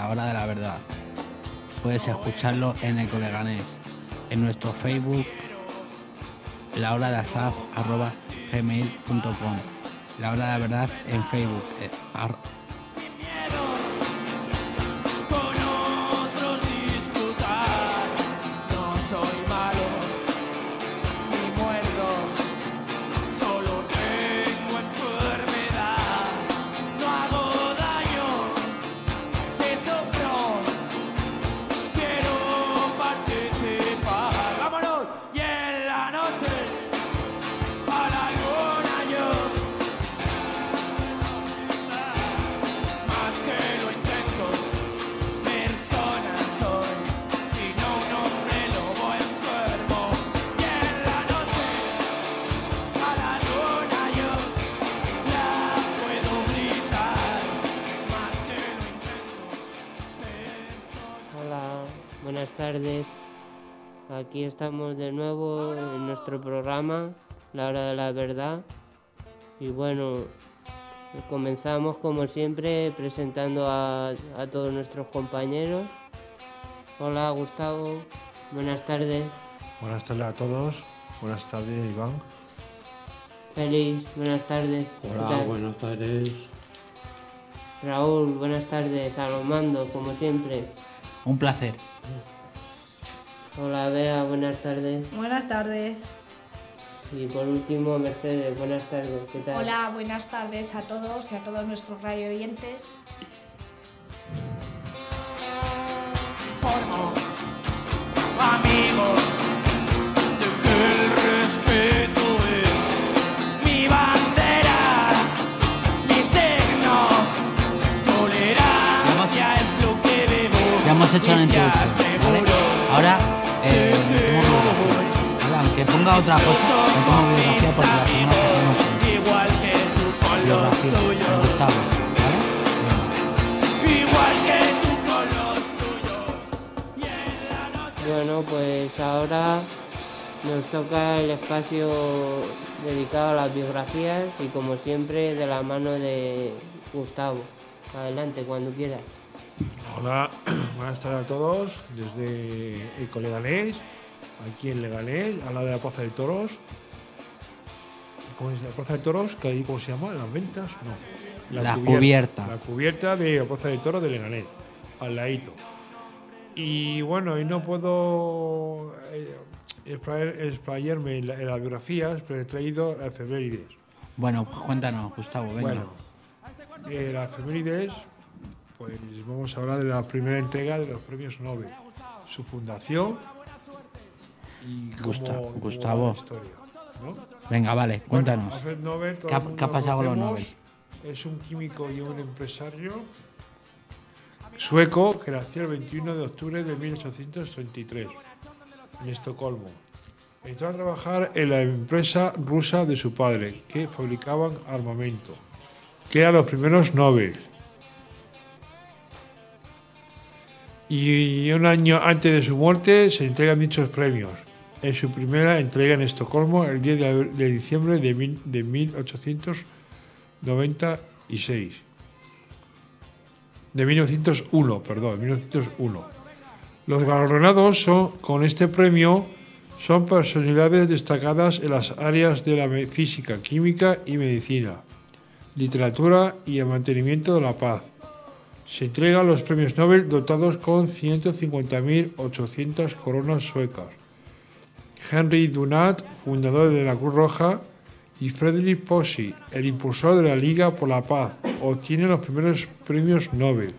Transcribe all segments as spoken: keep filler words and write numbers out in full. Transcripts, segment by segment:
La Hora de la Verdad. Puedes escucharlo en Eco Leganés, en nuestro Facebook, la hora de asaf arroba gmail punto com. La Hora de la Verdad en Facebook. Eh, ar- Buenas tardes, aquí estamos de nuevo en nuestro programa, La Hora de la Verdad. Y bueno, comenzamos como siempre presentando a, a todos nuestros compañeros. Hola Gustavo, buenas tardes. Buenas tardes a todos, buenas tardes Iván. Félix, buenas tardes. Hola, buenas tardes. Raúl, buenas tardes, a los mandos, como siempre. Un placer. Hola Bea, buenas tardes. Buenas tardes. Y por último, Mercedes, buenas tardes. ¿Qué tal? Hola, buenas tardes a todos y a todos nuestros radio oyentes. Formo amigos de que el respeto es mi bandera, mi signo, tolerancia es lo que debo. Ya hemos hecho la introducción, ¿vale? Ahora, eh, metemos biografía. ¿Vale? Aunque ponga otra cosa, metemos biografía porque la semana pasada no fue. Igual que tú con los Biografía, tuyos. con Gustavo, ¿vale? Igual que tú con los tuyos. Y en la noche. Bueno, pues ahora nos toca el espacio dedicado a las biografías y como siempre de la mano de Gustavo. Adelante, cuando quieras. Hola, buenas tardes a todos desde Eco Leganés, aquí en Leganés, al lado de la Plaza de Toros. ¿Cómo es la Plaza de Toros? ¿Que ahí cómo se llama? ¿Las ventas? No. La cubierta. La cubierta de la Plaza de Toros de Leganés, al ladito. Y bueno, y no puedo eh, explayar- explayarme en, la- en las biografías, pero he traído las efemérides. Bueno, pues cuéntanos, Gustavo, venga. Bueno, eh, las efemérides, pues vamos a hablar de la primera entrega de los premios Nobel, su fundación y cómo, Gusta- cómo va Gustavo. la historia, ¿no? Venga, vale, cuéntanos. Bueno, Alfred Nobel, todo ¿Qué ha- el mundo qué ha lo pasado con los conocemos, es un químico y un empresario sueco que nació el veintiuno de octubre de mil ochocientos treinta y tres en Estocolmo. Entró a trabajar en la empresa rusa de su padre, que fabricaban armamento, que eran los primeros Nobel. Y un año antes de su muerte se entregan dichos premios, en su primera entrega en Estocolmo el diez de, abr- de diciembre de, mil- de mil ochocientos noventa y seis. De mil novecientos uno, perdón, mil novecientos uno. Los galardonados son, con este premio son personalidades destacadas en las áreas de la me- física, química y medicina, literatura y el mantenimiento de la paz. Se entregan los premios Nobel dotados con ciento cincuenta mil ochocientas coronas suecas. Henry Dunant, fundador de la Cruz Roja, y Frederick Pozzi, el impulsor de la Liga por la Paz, obtienen los primeros premios Nobel.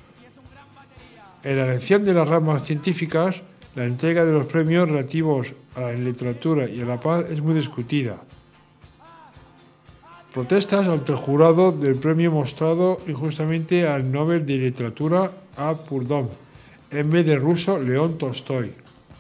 En la elección de las ramas científicas, la entrega de los premios relativos a la literatura y a la paz es muy discutida. Protestas ante el jurado del premio mostrado injustamente al Nobel de Literatura a Proudhon, en vez del ruso León Tolstoy.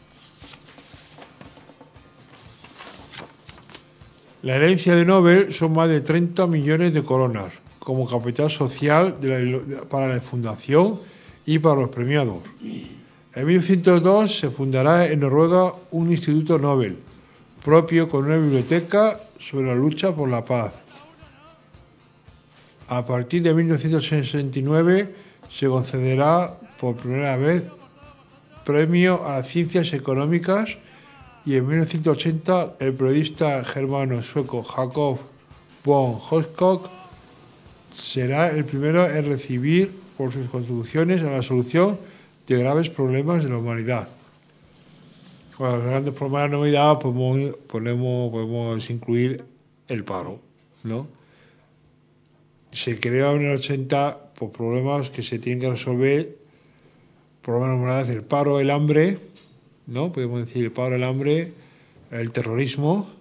La herencia de Nobel son más de treinta millones de coronas, como capital social de la- para la fundación y para los premiados. En mil novecientos dos se fundará en Noruega un Instituto Nobel, propio con una biblioteca sobre la lucha por la paz. A partir de mil novecientos sesenta y nueve se concederá por primera vez premio a las ciencias económicas y en mil novecientos ochenta el periodista germano-sueco Jacob von Höckock será el primero en recibir por sus contribuciones a la solución de graves problemas de la humanidad. Bueno, los grandes problemas de la humanidad podemos, podemos, podemos incluir el paro, ¿no? Se creó en el ochenta por problemas que se tienen que resolver, problemas de la humanidad, el paro, el hambre, ¿no? Podemos decir el paro, el hambre, el terrorismo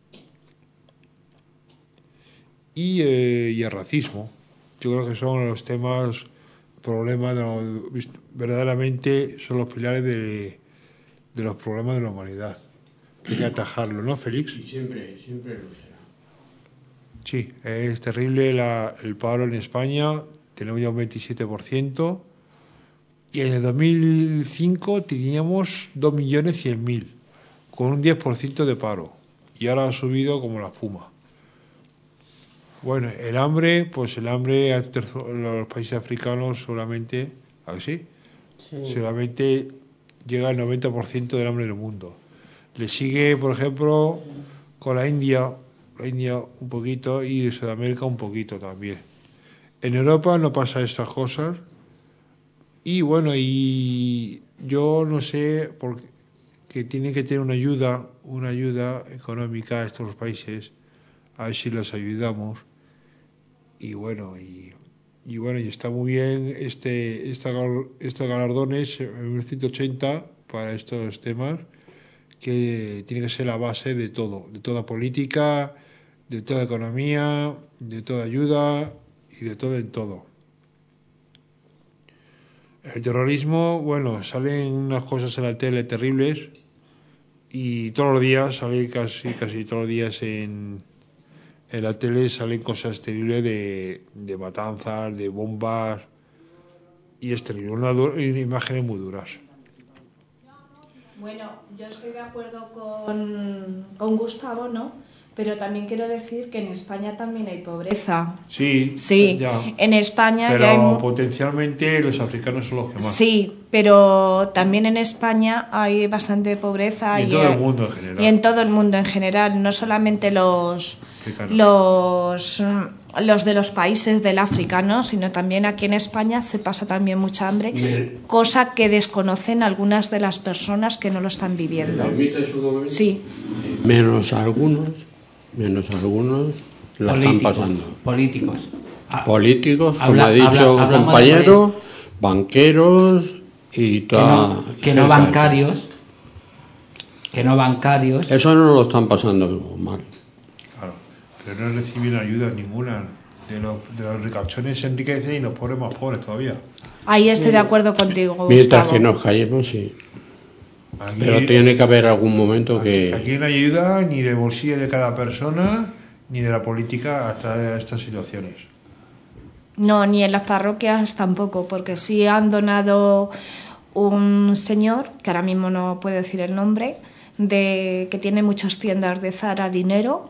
y, eh, y el racismo. Yo creo que son los temas, problemas, de lo, verdaderamente son los pilares de, de los problemas de la humanidad. Que hay que atajarlo, ¿no, Félix? Y siempre, siempre lo será. Sí, es terrible la, el paro en España, tenemos ya un veintisiete por ciento. Y en el dos mil cinco teníamos dos millones cien mil, con un diez por ciento de paro. Y ahora ha subido como la espuma. Bueno, el hambre, pues el hambre en los países africanos solamente, ¿así? Sí. Solamente llega al noventa por ciento del hambre del mundo. Le sigue, por ejemplo, con la India, la India un poquito y de Sudamérica un poquito también. En Europa no pasa estas cosas. Y bueno, y yo no sé por qué tienen que tener una ayuda, una ayuda económica a estos países, a ver si los ayudamos. Y bueno, y, y bueno, y está muy bien este, esta, estos galardones en mil novecientos ochenta para estos temas, que tiene que ser la base de todo, de toda política, de toda economía, de toda ayuda y de todo en todo. El terrorismo, bueno, salen unas cosas en la tele terribles y todos los días, sale casi, casi todos los días en, en la tele salen cosas terribles de, de matanzas, de bombas y es terrible, una, una imágenes muy duras. Bueno, yo estoy de acuerdo con, con Gustavo, ¿no? Pero también quiero decir que en España también hay pobreza. Sí, sí. Ya. En España pero ya hay... potencialmente los africanos son los que más. Sí, pero también en España hay bastante pobreza. Y en y todo hay... el mundo en general. Y en todo el mundo en general, no solamente los, los, los de los países del África, ¿no? Sino también aquí en España se pasa también mucha hambre, el... cosa que desconocen algunas de las personas que no lo están viviendo. Sí. Menos algunos. Menos algunos la políticos, están pasando. Políticos. Ah, políticos, habla, como ha dicho un compañero, banqueros y toda... Que no, que no bancarios. Que no bancarios. Eso no lo están pasando mal. Claro, pero no reciben ayuda ninguna. De los, de los ricachones se enriquecen y los pobres más pobres todavía. Ahí estoy de acuerdo contigo, mientras Gustavo. Que nos callemos, sí. Aquí, pero tiene que haber algún momento aquí, que... Aquí no hay ayuda ni del bolsillo de cada persona, ni de la política hasta estas situaciones. No, ni en las parroquias tampoco, porque sí han donado un señor, que ahora mismo no puedo decir el nombre, de que tiene muchas tiendas de Zara, dinero,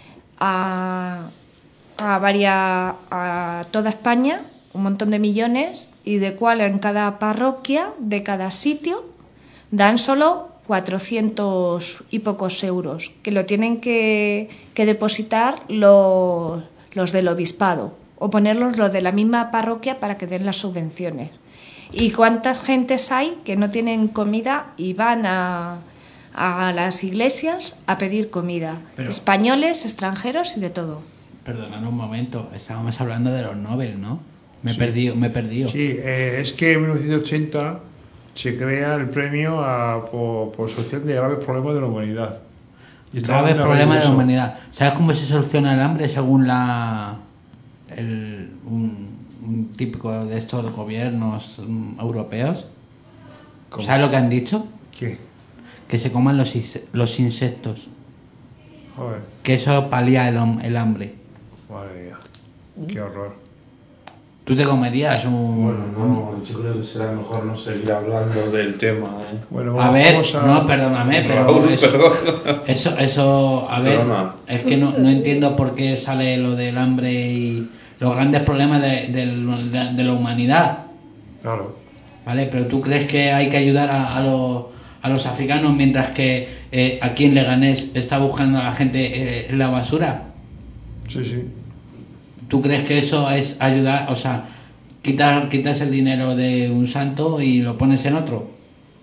a, a, varias, a toda España, un montón de millones, y de cuál en cada parroquia, de cada sitio, dan solo cuatrocientos y pocos euros, que lo tienen que, que depositar los, los del obispado o ponerlos los de la misma parroquia para que den las subvenciones. ¿Y cuántas gentes hay que no tienen comida y van a, a las iglesias a pedir comida? Pero, españoles, extranjeros y de todo. Perdona un momento, estábamos hablando de los Nobel, ¿no? Me he sí. perdido, me he perdido. Sí, eh, es que en mil novecientos ochenta... se crea el premio a, por, por solución de graves problemas de la humanidad. Y graves problemas de la humanidad. ¿Sabes cómo se soluciona el hambre según la el, un, un típico de estos gobiernos um, europeos? ¿Cómo? ¿Sabes lo que han dicho? ¿Qué? Que se coman los, los insectos. Joder. Que eso palía el, el hambre. Madre mía. Qué horror. ¿Tú te comerías un...? Bueno, no, yo creo que será mejor no seguir hablando del tema, ¿eh? Bueno, vamos, a ver, vamos a... no, perdóname, pero Raúl, eso, perdón. eso, eso, a ver, Perdona. es que no, no entiendo por qué sale lo del hambre y los grandes problemas de, de, de, de la humanidad. Claro. ¿Vale? Pero ¿tú crees que hay que ayudar a, a, los, a los africanos mientras que eh, aquí en Leganés está buscando a la gente eh, la basura? Sí, sí. ¿Tú crees que eso es ayudar? O sea, quitas, quitas el dinero de un santo y lo pones en otro.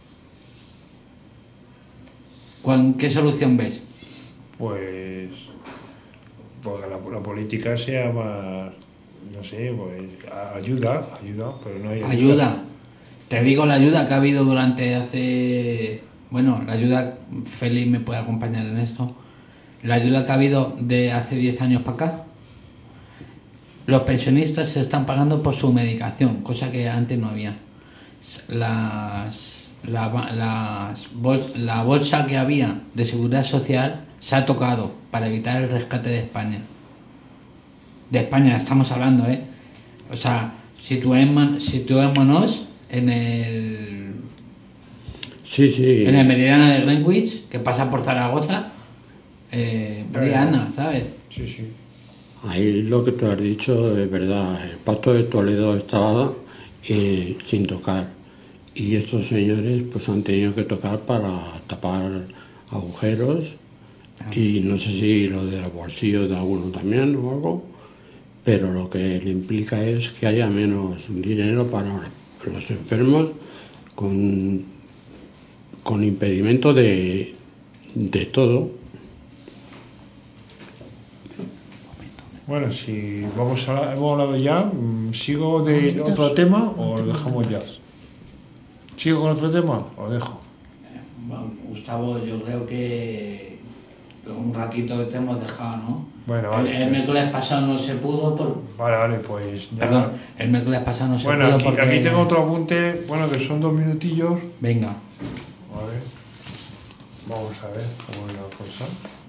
¿Qué solución ves? Pues, pues la, la política sea más, no sé, pues ayuda, ayuda, pero no hay ayuda. Ayuda. Te digo la ayuda que ha habido durante hace... Bueno, la ayuda, Félix me puede acompañar en esto. La ayuda que ha habido de hace diez años para acá. Los pensionistas se están pagando por su medicación, cosa que antes no había. Las... La, las bol- la bolsa que había de seguridad social se ha tocado para evitar el rescate de España. De España estamos hablando, ¿eh? O sea, situémonos, situémonos en el... Sí, sí. En el meridiano de Greenwich, que pasa por Zaragoza. Eh, por ahí anda, ¿sabes? Sí, sí. Ahí lo que tú has dicho es verdad. El Pacto de Toledo estaba eh, sin tocar. Y estos señores pues han tenido que tocar para tapar agujeros y no sé si lo de los bolsillos de alguno también o algo, pero lo que le implica es que haya menos dinero para los enfermos con, con impedimento de, de todo. Bueno, si vamos a, hemos hablado ya, ¿sigo de otro tema o lo dejamos ya? ¿Sigo con otro tema o lo dejo? Bueno, Gustavo, yo creo que un ratito te hemos dejado, ¿no? Bueno, vale. El, el miércoles pasado no se pudo por... Vale, vale, pues... ya. Perdón, el miércoles pasado no se Bueno, pudo aquí, porque... aquí tengo otro apunte, bueno, que son dos minutillos. Venga. A ver. Vamos a ver cómo es la cosa.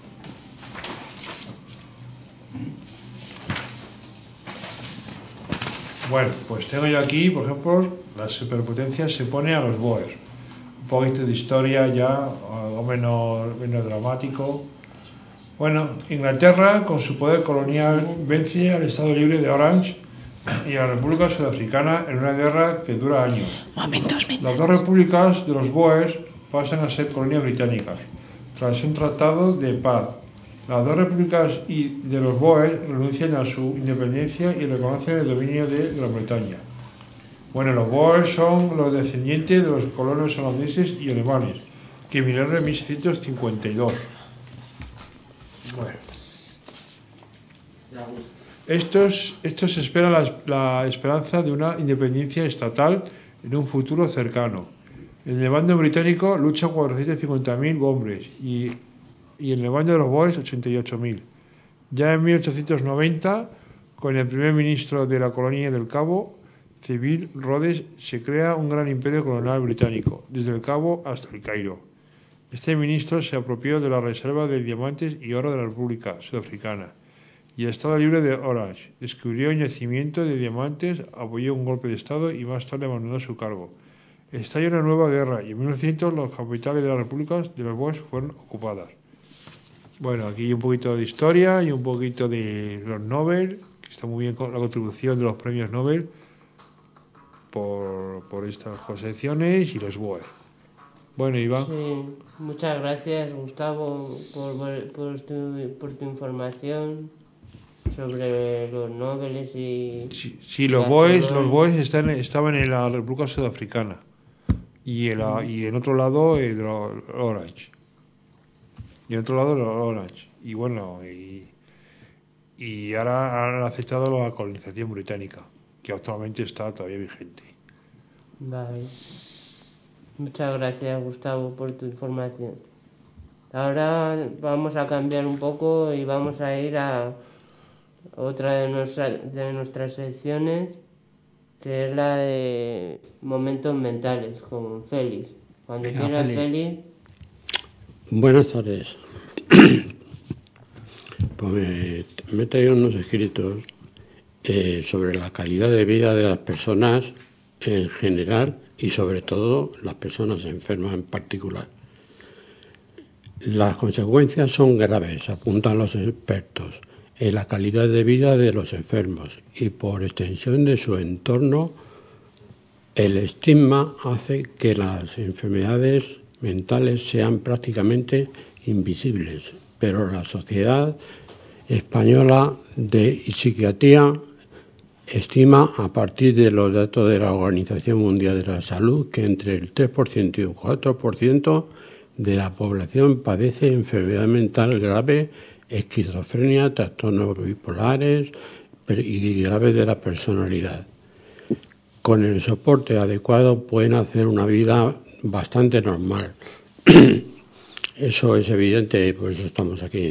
Bueno, pues tengo yo aquí, por ejemplo, la superpotencia se pone a los Boers. Un poquito de historia ya, algo menos, menos dramático. Bueno, Inglaterra, con su poder colonial, vence al Estado Libre de Orange y a la República Sudafricana en una guerra que dura años. Momentos, Las dos repúblicas de los Boers pasan a ser colonias británicas, tras un tratado de paz. Las dos repúblicas de los Boers renuncian a su independencia y reconocen el dominio de Gran Bretaña. Bueno, los Boers son los descendientes de los colonos holandeses y alemanes, que emigraron en mil seiscientos cincuenta y dos. Bueno. Estos, estos esperan la, la esperanza de una independencia estatal en un futuro cercano. En el bando británico luchan cuatrocientos cincuenta mil hombres y y en el bando de los Boers ochenta y ocho mil. Ya en mil ochocientos noventa, con el primer ministro de la colonia del Cabo, Cyril Rhodes, se crea un gran imperio colonial británico, desde el Cabo hasta el Cairo. Este ministro se apropió de la reserva de diamantes y oro de la República Sudafricana y el Estado Libre de Orange. Descubrió el yacimiento de diamantes, apoyó un golpe de Estado y más tarde abandonó su cargo. Estalló una nueva guerra y en mil novecientos las capitales de las repúblicas de los Boers fueron ocupadas. Bueno, aquí hay un poquito de historia y un poquito de los Nobel, que está muy bien con la contribución de los premios Nobel por, por estas concepciones y los Boers. Bueno, Iván. Sí, muchas gracias, Gustavo, por, por, tu, por tu información sobre los Nobeles y... Sí, sí los Boers, los Boers están, estaban en la República Sudafricana y en, la, y en otro lado el Orange. Y en otro lado el Orange. Y bueno, y, y ahora han aceptado la colonización británica, que actualmente está todavía vigente. Vale. Muchas gracias, Gustavo, por tu información. Ahora vamos a cambiar un poco y vamos a ir a otra de, nuestra, de nuestras secciones, que es la de momentos mentales, con Félix. Cuando Venga, quieras, Félix. Félix. Buenas tardes. Pues me, me he traído unos escritos eh, sobre la calidad de vida de las personas en general y sobre todo las personas enfermas en particular. Las consecuencias son graves, apuntan los expertos, en la calidad de vida de los enfermos y por extensión de su entorno El estigma hace que las enfermedades mentales sean prácticamente invisibles, pero la Sociedad Española de Psiquiatría estima, a partir de los datos de la Organización Mundial de la Salud, que entre el tres por ciento y el cuatro por ciento de la población padece enfermedad mental grave, esquizofrenia, trastornos bipolares y graves de la personalidad. Con el soporte adecuado pueden hacer una vida bastante normal. Eso es evidente, por eso estamos aquí.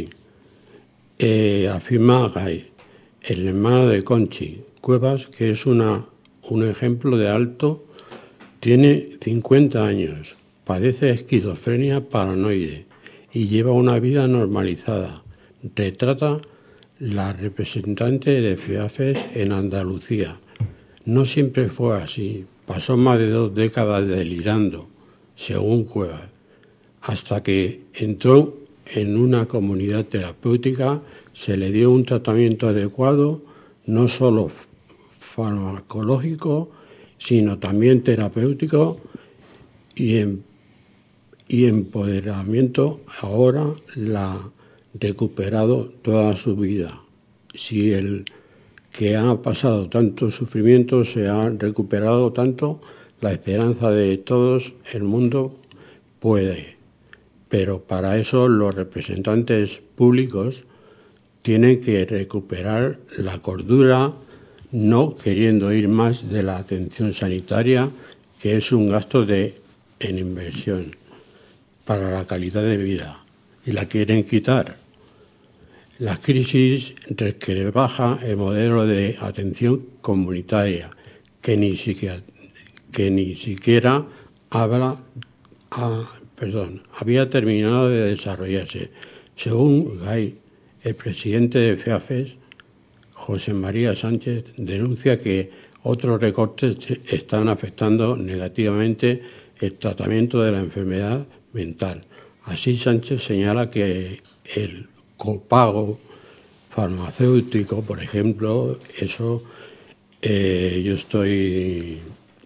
Eh, afirma Gay, el hermano de Conchi Cuevas, que es una, un ejemplo de alto, tiene cincuenta años, padece esquizofrenia paranoide y lleva una vida normalizada. Retrata la representante de FEAFES en Andalucía. No siempre fue así, pasó más de dos décadas delirando, según Cuevas, hasta que entró en una comunidad terapéutica, se le dio un tratamiento adecuado, no solo farmacológico, sino también terapéutico y, en, y empoderamiento. Ahora la ha recuperado toda su vida. Si el que ha pasado tanto sufrimiento se ha recuperado tanto, la esperanza de todos el mundo puede. Pero para eso los representantes públicos tienen que recuperar la cordura, no queriendo ir más de la atención sanitaria, que es un gasto de, en inversión para la calidad de vida, y la quieren quitar. La crisis rebaja el modelo de atención comunitaria, que ni siquiera, que ni siquiera habla, ah, perdón, había terminado de desarrollarse. Según Gay, el presidente de FEAFES, José María Sánchez, denuncia que otros recortes están afectando negativamente el tratamiento de la enfermedad mental. Así, Sánchez señala que el copago farmacéutico, por ejemplo, eso eh, yo estoy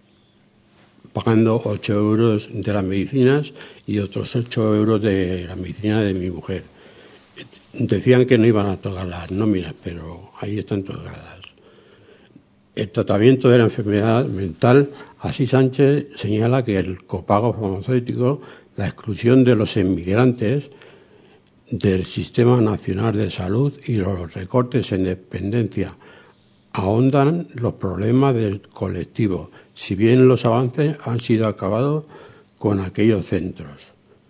pagando ocho euros de las medicinas y otros ocho euros de la medicina de mi mujer. Decían que no iban a tocar las nóminas, pero ahí están tocadas. El tratamiento de la enfermedad mental, así Sánchez señala que el copago farmacéutico, la exclusión de los inmigrantes del Sistema Nacional de Salud y los recortes en dependencia ahondan los problemas del colectivo, si bien los avances han sido acabados con aquellos centros.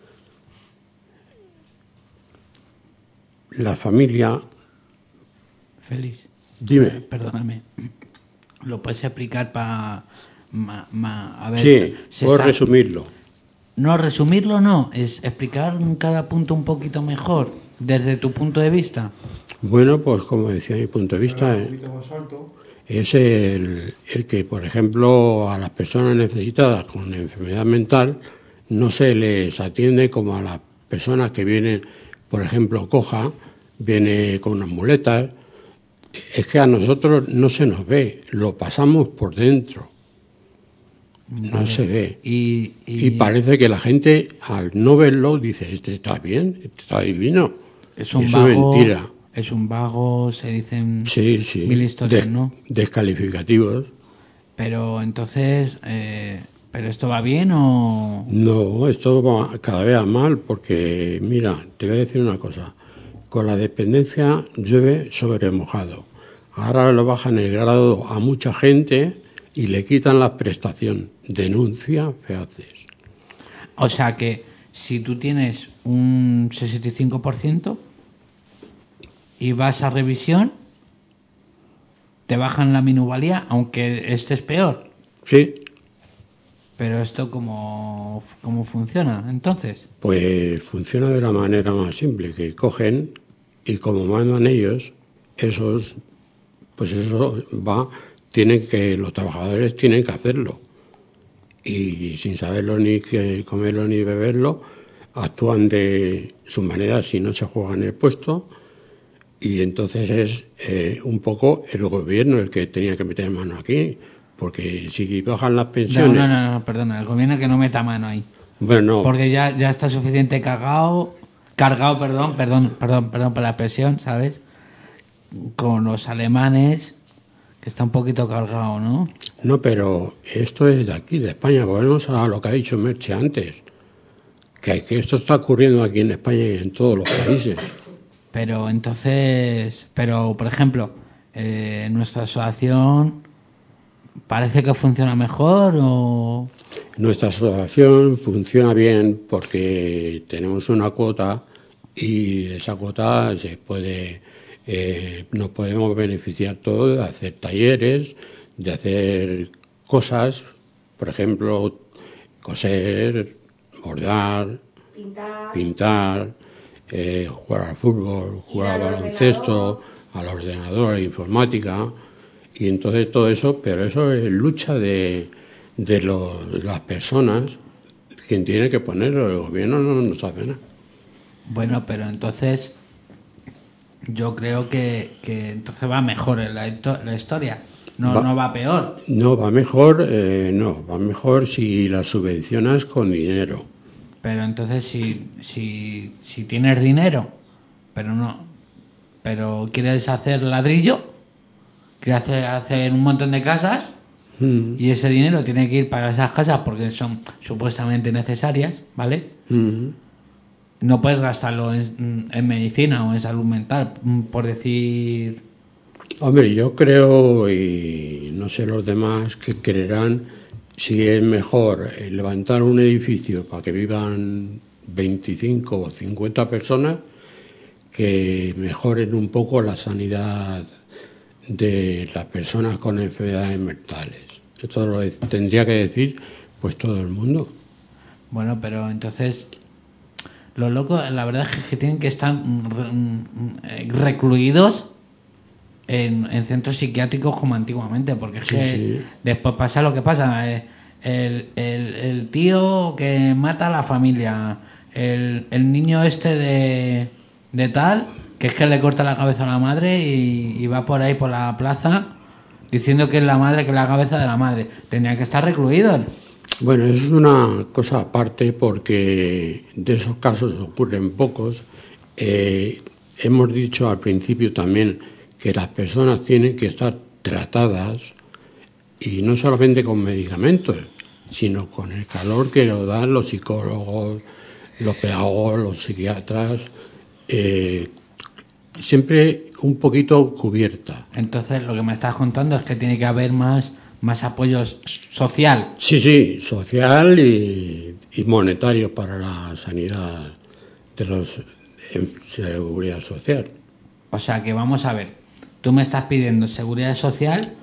La familia... Félix. Dime. Perdóname. ¿Lo puedes explicar para... a ver, sí, se puedo está... resumirlo. No, resumirlo no, es explicar cada punto un poquito mejor, desde tu punto de vista. Bueno, pues como decía, mi punto de vista es, es el, el que, por ejemplo, a las personas necesitadas con enfermedad mental no se les atiende como a las personas que vienen, por ejemplo, coja, viene con unas muletas. Es que a nosotros no se nos ve, lo pasamos por dentro. No vale. Se ve. Y, y... y parece que la gente, al no verlo, dice, este está bien, este está divino. Es un Eso vago, es mentira. Es un vago, se dicen sí, sí. mil historias, Des, ¿no? Descalificativos. Pero entonces, eh, ¿pero esto va bien o...? No, esto va cada vez mal porque, mira, te voy a decir una cosa. Con la dependencia llueve sobre mojado. Ahora lo bajan el grado a mucha gente y le quitan la prestación. Denuncia FEAFES. O sea que si tú tienes un sesenta y cinco por ciento y vas a revisión, te bajan la minusvalía, aunque estés peor. Sí. Pero esto, ¿cómo, cómo funciona entonces? Pues funciona de la manera más simple, que cogen y como mandan ellos, esos, pues eso va, tienen que, los trabajadores tienen que hacerlo. Y sin saberlo ni que comerlo ni beberlo, actúan de su manera si no se juegan el puesto, y entonces es eh, un poco el gobierno el que tenía que meter mano aquí, porque si bajan las No, pensiones... no, no, no, perdona, el gobierno que no meta mano ahí. Bueno, Porque ya, ya está suficiente cargado, cargado, perdón, perdón, perdón, perdón por la expresión, ¿sabes? Con los alemanes, que está un poquito cargado, ¿no? no, pero esto es de aquí, de España. Volvemos a lo que ha dicho Merche antes, que, que esto está ocurriendo aquí en España y en todos los países. Pero entonces, pero por ejemplo, eh, nuestra asociación parece que funciona mejor o... Nuestra asociación funciona bien porque tenemos una cuota y de esa cuota se puede, eh, nos podemos beneficiar todos de hacer talleres, de hacer cosas, por ejemplo, coser, bordar, Pintar. pintar, eh, jugar al fútbol, jugar al al baloncesto, al ordenador, a la informática, y entonces todo eso, pero eso es lucha de, de, lo- de las personas, quien tiene que ponerlo, el gobierno no nos hace nada. Bueno, pero entonces yo creo que, que entonces va mejor en la, hito- la historia, no Va- no va peor. No, va mejor, eh, no, va mejor si la subvencionas con dinero. Pero entonces si, si, si tienes dinero, pero no, pero quieres hacer ladrillo, quieres hacer, hacer un montón de casas Mm, y ese dinero tiene que ir para esas casas porque son supuestamente necesarias, ¿vale? mm. No puedes gastarlo en, en medicina o en salud mental, mm, por decir... Hombre, yo creo, y no sé los demás que creerán, si es mejor eh, levantar un edificio para que vivan veinticinco o cincuenta personas, que mejoren un poco la sanidad de las personas con enfermedades mentales. Esto lo de- tendría que decir pues todo el mundo. Bueno, pero entonces... Los locos, la verdad es que tienen que estar mm, re- mm, eh, recluidos en, en centros psiquiátricos como antiguamente, porque es Sí, que sí. después pasa lo que pasa. eh, el, el- el tío que mata a la familia, el, el niño este de, de tal, que es que le corta la cabeza a la madre y, y va por ahí por la plaza diciendo que es la madre, que es la cabeza de la madre. Tendrían que estar recluidos. Bueno, eso es una cosa aparte porque de esos casos ocurren pocos. Eh, hemos dicho al principio también que las personas tienen que estar tratadas y no solamente con medicamentos, sino con el calor que lo dan los psicólogos, los pedagogos, los psiquiatras, eh, siempre un poquito cubierta. Entonces, lo que me estás contando es que tiene que haber más, más apoyo social. Sí, sí, social y, y monetario para la sanidad de los en seguridad social. O sea que vamos a ver, tú me estás pidiendo seguridad social,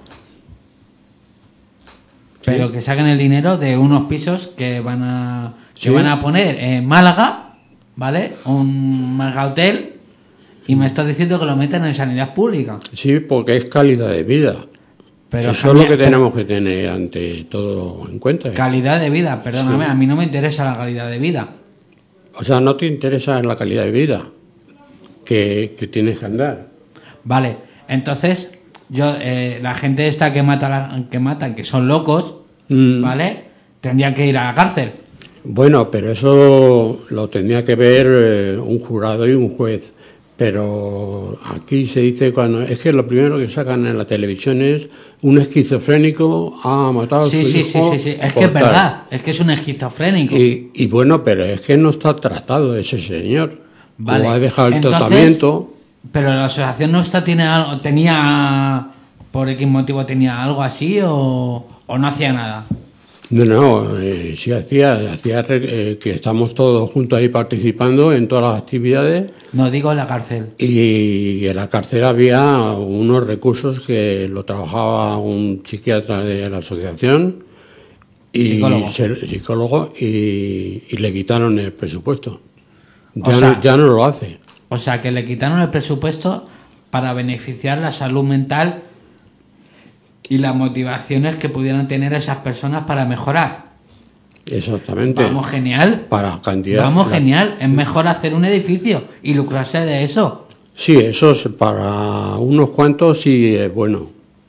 pero que saquen el dinero de unos pisos que van a que Sí. van a poner en Málaga, ¿vale? Un mega hotel, y me estás diciendo que lo meten en sanidad pública. Sí, porque es calidad de vida. Pero Eso es lo que Jaime, tenemos que tener ante todo en cuenta. calidad de vida, perdóname, Sí. a mí no me interesa la calidad de vida. O sea, no te interesa la calidad de vida que, que tienes que andar. Vale, entonces yo eh, la gente esta que mata la- que matan, que son locos, Mm. ¿vale? Tendrían que ir a la cárcel. Bueno, pero eso lo tendría que ver eh, un jurado y un juez. Pero aquí se dice cuando es que lo primero que sacan en la televisión es un esquizofrénico ha matado a Sí, su sí, sí, hijo sí, sí. Es por que es tal. verdad, es que es un esquizofrénico. Y, y bueno, pero es que no está tratado ese señor. Vale. O ha dejado el Entonces, tratamiento. Pero la asociación nuestra tiene algo, tenía, por X motivo tenía algo así o, o no hacía nada. No, no, eh, sí hacía, hacía eh, que estamos todos juntos ahí participando en todas las actividades No digo en la cárcel. y en la cárcel había unos recursos que lo trabajaba un psiquiatra de la asociación y Psicólogo. se- psicólogo y, y le quitaron el presupuesto. O Ya, sea- no, ya no lo hace. O sea, que le quitaron el presupuesto para beneficiar la salud mental y las motivaciones que pudieran tener esas personas para mejorar. Exactamente. Vamos, genial. Para cantidad. Vamos, la- genial. Es mejor hacer un edificio y lucrarse de eso. Sí, eso es para unos cuantos sí es bueno.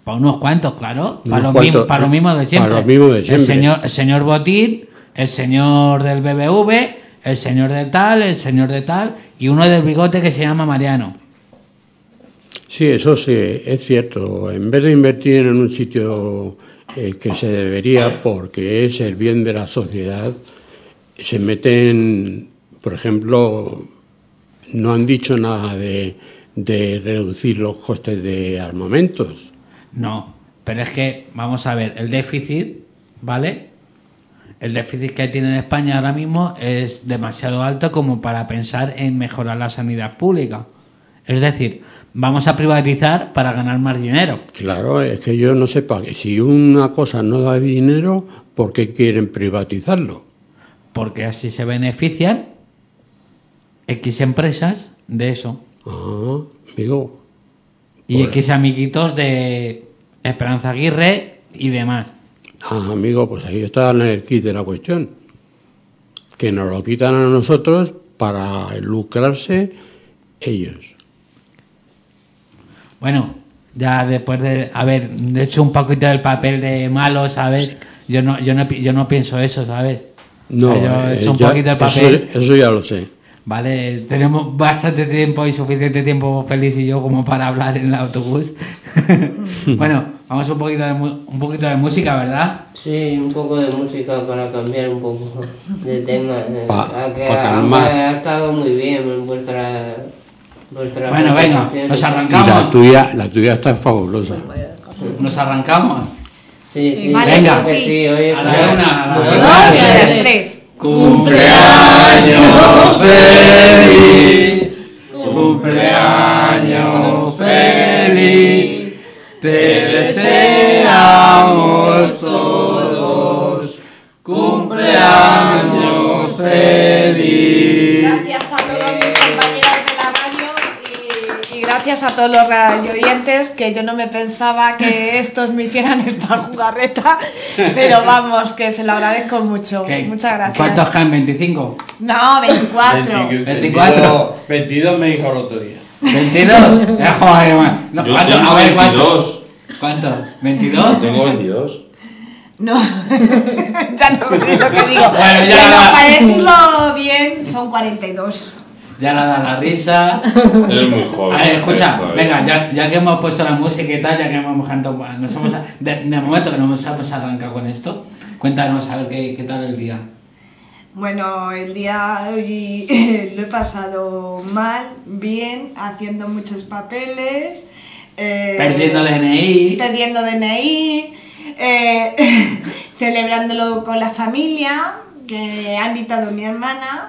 Para unos cuantos, claro. Unos Para los, cuantos, mismos, para los mismos de siempre. para los mismos de siempre. El señor, el señor Botín, el señor del B B V, el señor de tal, el señor de tal, y uno del bigote que se llama Mariano. Sí, eso sí, es cierto. En vez de invertir en un sitio eh, que se debería, porque es el bien de la sociedad, se meten, por ejemplo, no han dicho nada de, de reducir los costes de armamentos. No, pero es que, vamos a ver, el déficit, ¿vale? El déficit que tiene en España ahora mismo es demasiado alto como para pensar en mejorar la sanidad pública. Es decir, vamos a privatizar para ganar más dinero. Claro, es que yo no sé para qué. Si una cosa no da dinero, ¿por qué quieren privatizarlo? Porque así se benefician X empresas de eso. Ah, amigo. Y Pues- X amiguitos de Esperanza Aguirre y demás. Ah, amigo, pues ahí está el kit de la cuestión. Que nos lo quitan a nosotros para lucrarse ellos. Bueno, ya después de haber hecho un poquito del papel de malo, ¿sabes? Yo no, yo no, pi- yo no pienso eso, ¿sabes? No, O sea, yo he eh, hecho un ya- poquito el eso, papel. eso ya lo sé. Vale, tenemos bastante tiempo y suficiente tiempo Félix y yo como para hablar en el autobús. Bueno, vamos un poquito de mu- un poquito de música, ¿verdad? Sí, un poco de música para cambiar un poco de tema. eh, Pa- a que- pa a- calmar. Ha estado muy bien vuestra... vuestra Bueno, venga, presentación. nos Y la arrancamos. tuya, la tuya está fabulosa. Nos arrancamos. Sí, sí, Vale, Venga. sí, sí, hoy es A la una- una, a la muy- dos, Dos y a las tres. tres. Cumpleaños feliz, cumpleaños feliz, te deseamos todos, cumpleaños feliz. Gracias a todos mis compañeros de la radio y, y gracias a todos los radioyentes, que yo no me pensaba que estos me hicieran esta jugarreta, pero vamos, que se lo agradezco mucho. ¿Qué? Muchas gracias. ¿Cuántos caen? ¿veinticinco? No, veinticuatro. veinticuatro. veintidós me dijo el otro día. ¿veintidós? Eh, joder, man. No, Yo ¿cuánto? tengo A ver, ¿cuánto? veintidós. ¿Cuánto? ¿veintidós? Tengo veintidós. No, ya no sé lo que digo. Bueno, ya Pero va. para decirlo bien, son cuarenta y dos. Ya la da la risa. Eres muy joven. A ver, escucha, todavía. venga, ya, ya que hemos puesto la música y tal, ya que hemos cantado, nos hemos, de, de momento que nos hemos arrancado con esto, cuéntanos a ver qué, qué tal el día. Bueno, el día hoy lo he pasado mal, bien, haciendo muchos papeles. eh, Perdiendo D N I. Perdiendo D N I. eh, celebrándolo con la familia, que ha invitado mi hermana.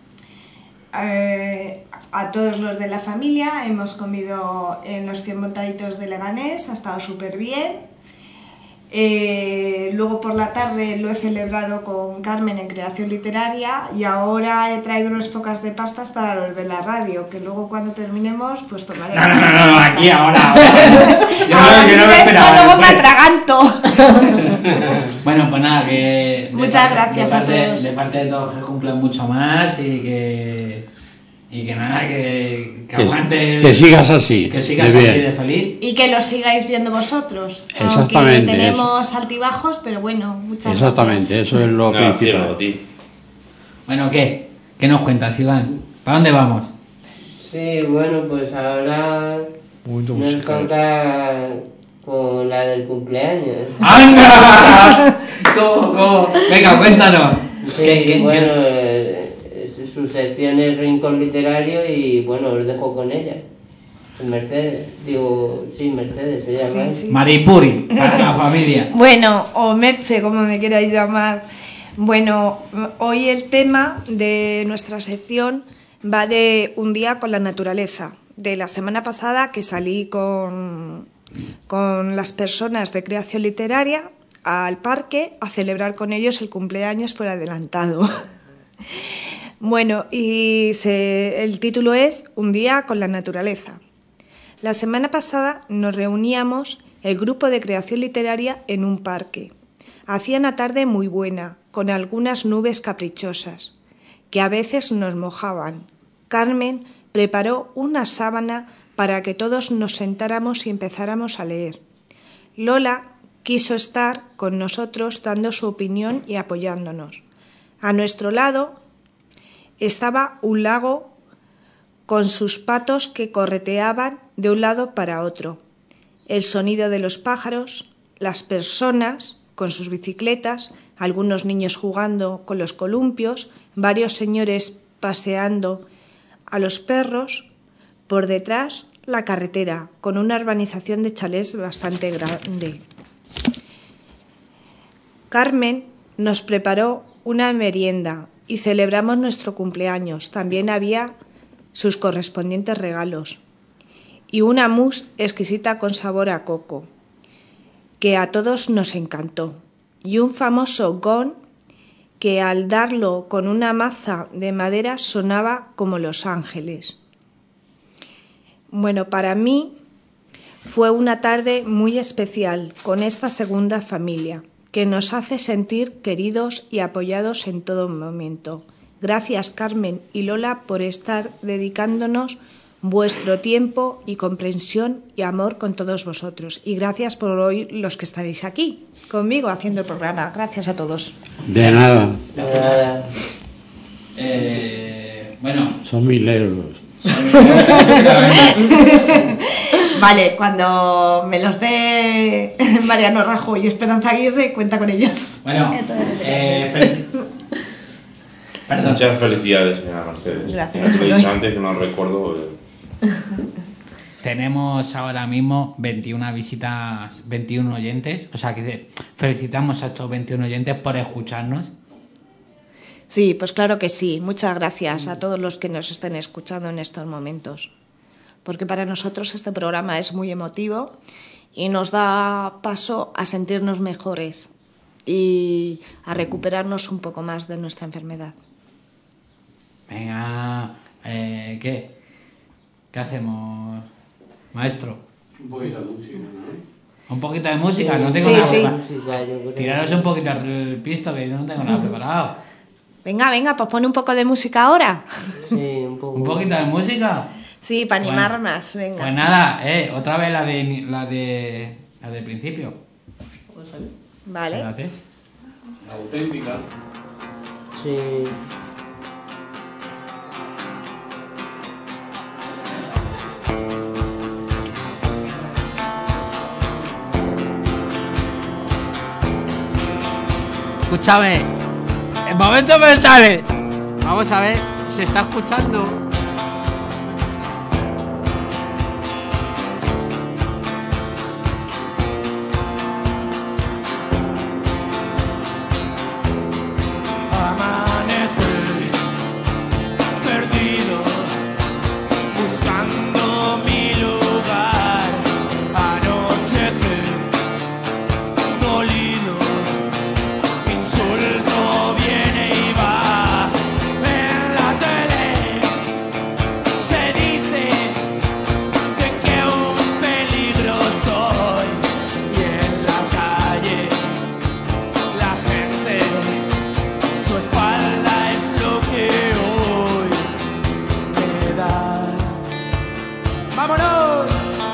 eh, a todos los de la familia, hemos comido en los cien montaditos de Leganés, ha estado súper bien. Eh, luego por la tarde lo he celebrado con Carmen en Creación Literaria y ahora he traído unas pocas de pastas para los de la radio, que luego cuando terminemos pues tomaremos. No, no, no, no, no, aquí, ahora, ahora. Yo Ahora no, yo no me después esperaba. luego me después. atraganto. Bueno, pues nada, que... de Muchas parte- gracias de a parte- todos. De parte de todos que cumplan mucho más y que... Y que nada, que, que Que, aguante... que sigas así. Que sigas de así bien. de feliz. Y que lo sigáis viendo vosotros. Exactamente, Aunque tenemos altibajos, pero bueno, muchas Exactamente, gracias. eso es lo Nada, cielo, principal. a ti. Bueno, ¿qué? ¿Qué nos cuentas, Iván? ¿Para dónde vamos? Sí, bueno, pues ahora Un momento nos musical. toca con la del cumpleaños. ¡Anda! ¿Cómo, cómo? Venga, cuéntanos. Sí, ¿Qué- qué- bueno, qué- eh, su sección es Rincón Literario y bueno, os dejo con ella. Mercedes, digo, sí, Mercedes se llama. Sí, sí. Maripuri, para la familia. Bueno, o Merche, como me queráis llamar. Bueno, hoy el tema de nuestra sección va de un día con la naturaleza. De la semana pasada que salí con, con las personas de Creación Literaria al parque a celebrar con ellos el cumpleaños por adelantado. Bueno, y se, el título es Un día con la naturaleza. La semana pasada nos reuníamos el grupo de Creación Literaria en un parque. Hacía una tarde muy buena, con algunas nubes caprichosas, que a veces nos mojaban. Carmen preparó una sábana para que todos nos sentáramos y empezáramos a leer. Lola quiso estar con nosotros dando su opinión y apoyándonos. A nuestro lado estaba un lago con sus patos que correteaban de un lado para otro, el sonido de los pájaros, las personas con sus bicicletas, algunos niños jugando con los columpios, varios señores paseando a los perros, por detrás la carretera con una urbanización de chalés bastante grande. Carmen nos preparó una merienda y celebramos nuestro cumpleaños. También había sus correspondientes regalos y una mousse exquisita con sabor a coco, que a todos nos encantó, y un famoso gong que al darlo con una maza de madera sonaba como Los Ángeles. Bueno, para mí fue una tarde muy especial con esta segunda familia, que nos hace sentir queridos y apoyados en todo momento. Gracias, Carmen y Lola, por estar dedicándonos vuestro tiempo y comprensión y amor con todos vosotros. Y gracias por hoy los que estaréis aquí conmigo haciendo el programa. Gracias a todos. De nada. Eh, bueno, Son mil euros. Vale, cuando me los dé Mariano Rajoy y Esperanza Aguirre, cuenta con ellos. bueno, eh, fel- Perdón. Muchas felicidades, señora Mercedes. Gracias. Como he dicho antes, que no recuerdo. eh, Tenemos ahora mismo veintiuna visitas, veintiún oyentes. O sea que felicitamos a estos veintiún oyentes por escucharnos. Sí, pues claro que sí. Muchas gracias a todos los que nos estén escuchando en estos momentos. Porque para nosotros este programa es muy emotivo y nos da paso a sentirnos mejores y a recuperarnos un poco más de nuestra enfermedad. Venga, eh, ¿qué? ¿Qué hacemos, maestro? Un poquito de música, ¿no? ¿Un poquito de música? No tengo Sí, nada sí. preparado. Música, yo creo. Tiraros un poquito el pisto, que yo no tengo nada preparado. Venga, venga, pues pon un poco de música ahora. Sí, un poco. ¿Un poquito de música? Sí, para animar Bueno, más, venga. Pues nada, eh, otra vez la de la de la de principio. Vale. Espérate. La auténtica. Sí. Escúchame, en momentos mentales. Vamos a ver, se está escuchando. Amanece perdido, buscando mi lugar. Anochece dolido, insulto viene y va. En la tele se dice de que un peligro soy, y en la calle la gente, su espalda es lo que hoy me da. ¡Vámonos!